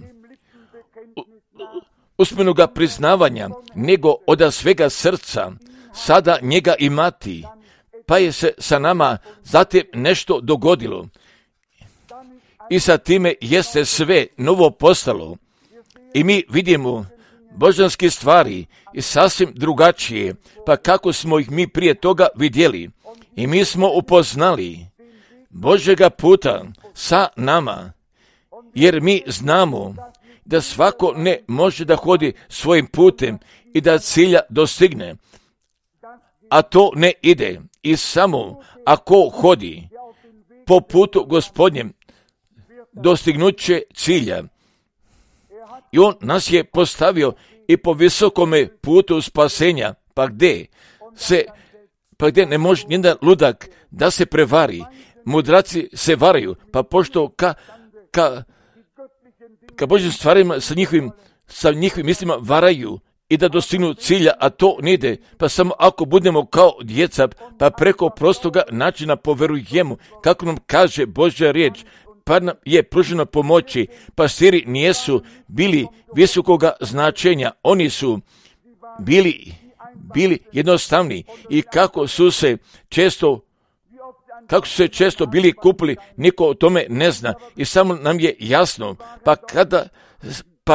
A: usmenoga priznavanja, nego od svega srca sada njega imati, pa je se sa nama zatim nešto dogodilo i sa time jeste sve novo postalo i mi vidimo božanske stvari i sasvim drugačije, pa kako smo ih mi prije toga vidjeli i mi smo upoznali Božjega puta sa nama, jer mi znamo da svako ne može da hodi svojim putem i da cilja dostigne, a to ne ide i samo ako hodi po putu Gospodnjem dostignut će cilja. I on nas je postavio i po visokome putu spasenja, pa gdje ne može nijedan ludak da se prevari. Mudraci se varaju, pa pošto ka Božjim stvarima sa njihovim mislima varaju i da dostignu cilja, a to ne ide, pa samo ako budemo kao djeca, pa preko prostoga načina poverujemo, kako nam kaže Božja riječ, pa nam je pružena pomoći. Pastiri nijesu bili visokoga značenja, oni su bili jednostavni i kako su se često bili kupili, niko o tome ne zna i samo nam je jasno, pa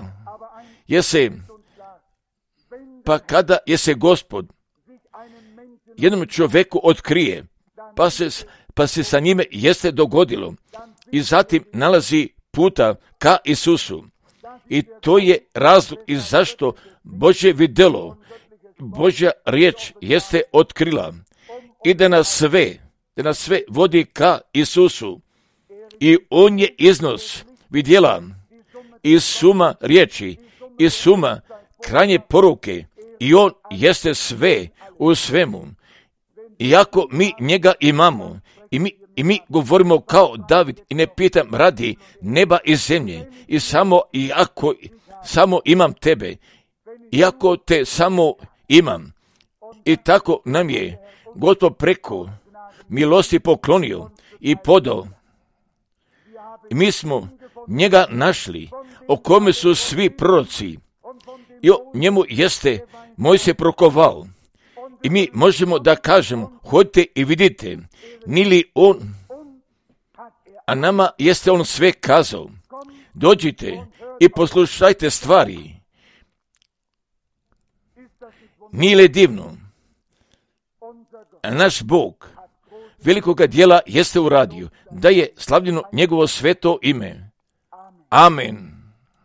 A: kada je se Gospod jednom čovjeku otkrije, pa se sa njime jeste dogodilo i zatim nalazi puta ka Isusu. I to je razlog i zašto Božje vidjelo, Božja riječ jeste otkrila i da nas sve vodi ka Isusu. I on je iznos vidjela i suma riječi i suma krajnje poruke i on jeste sve u svemu. Iako mi njega imamo i mi govorimo kao David i ne pitam radi neba i zemlje i samo imam tebe, iako te samo imam. I tako nam je Gospod preko milosti poklonio i podao. Mi smo njega našli, o kome su svi proroci, i o njemu jeste Mojsije prokovao. I mi možemo da kažemo, hodite i vidite, nili on, a nama jeste on sve kazao. Dođite i poslušajte stvari. Nije li divno? A naš Bog velikoga djela jeste uradio, da je slavljeno njegovo sveto ime. Amen.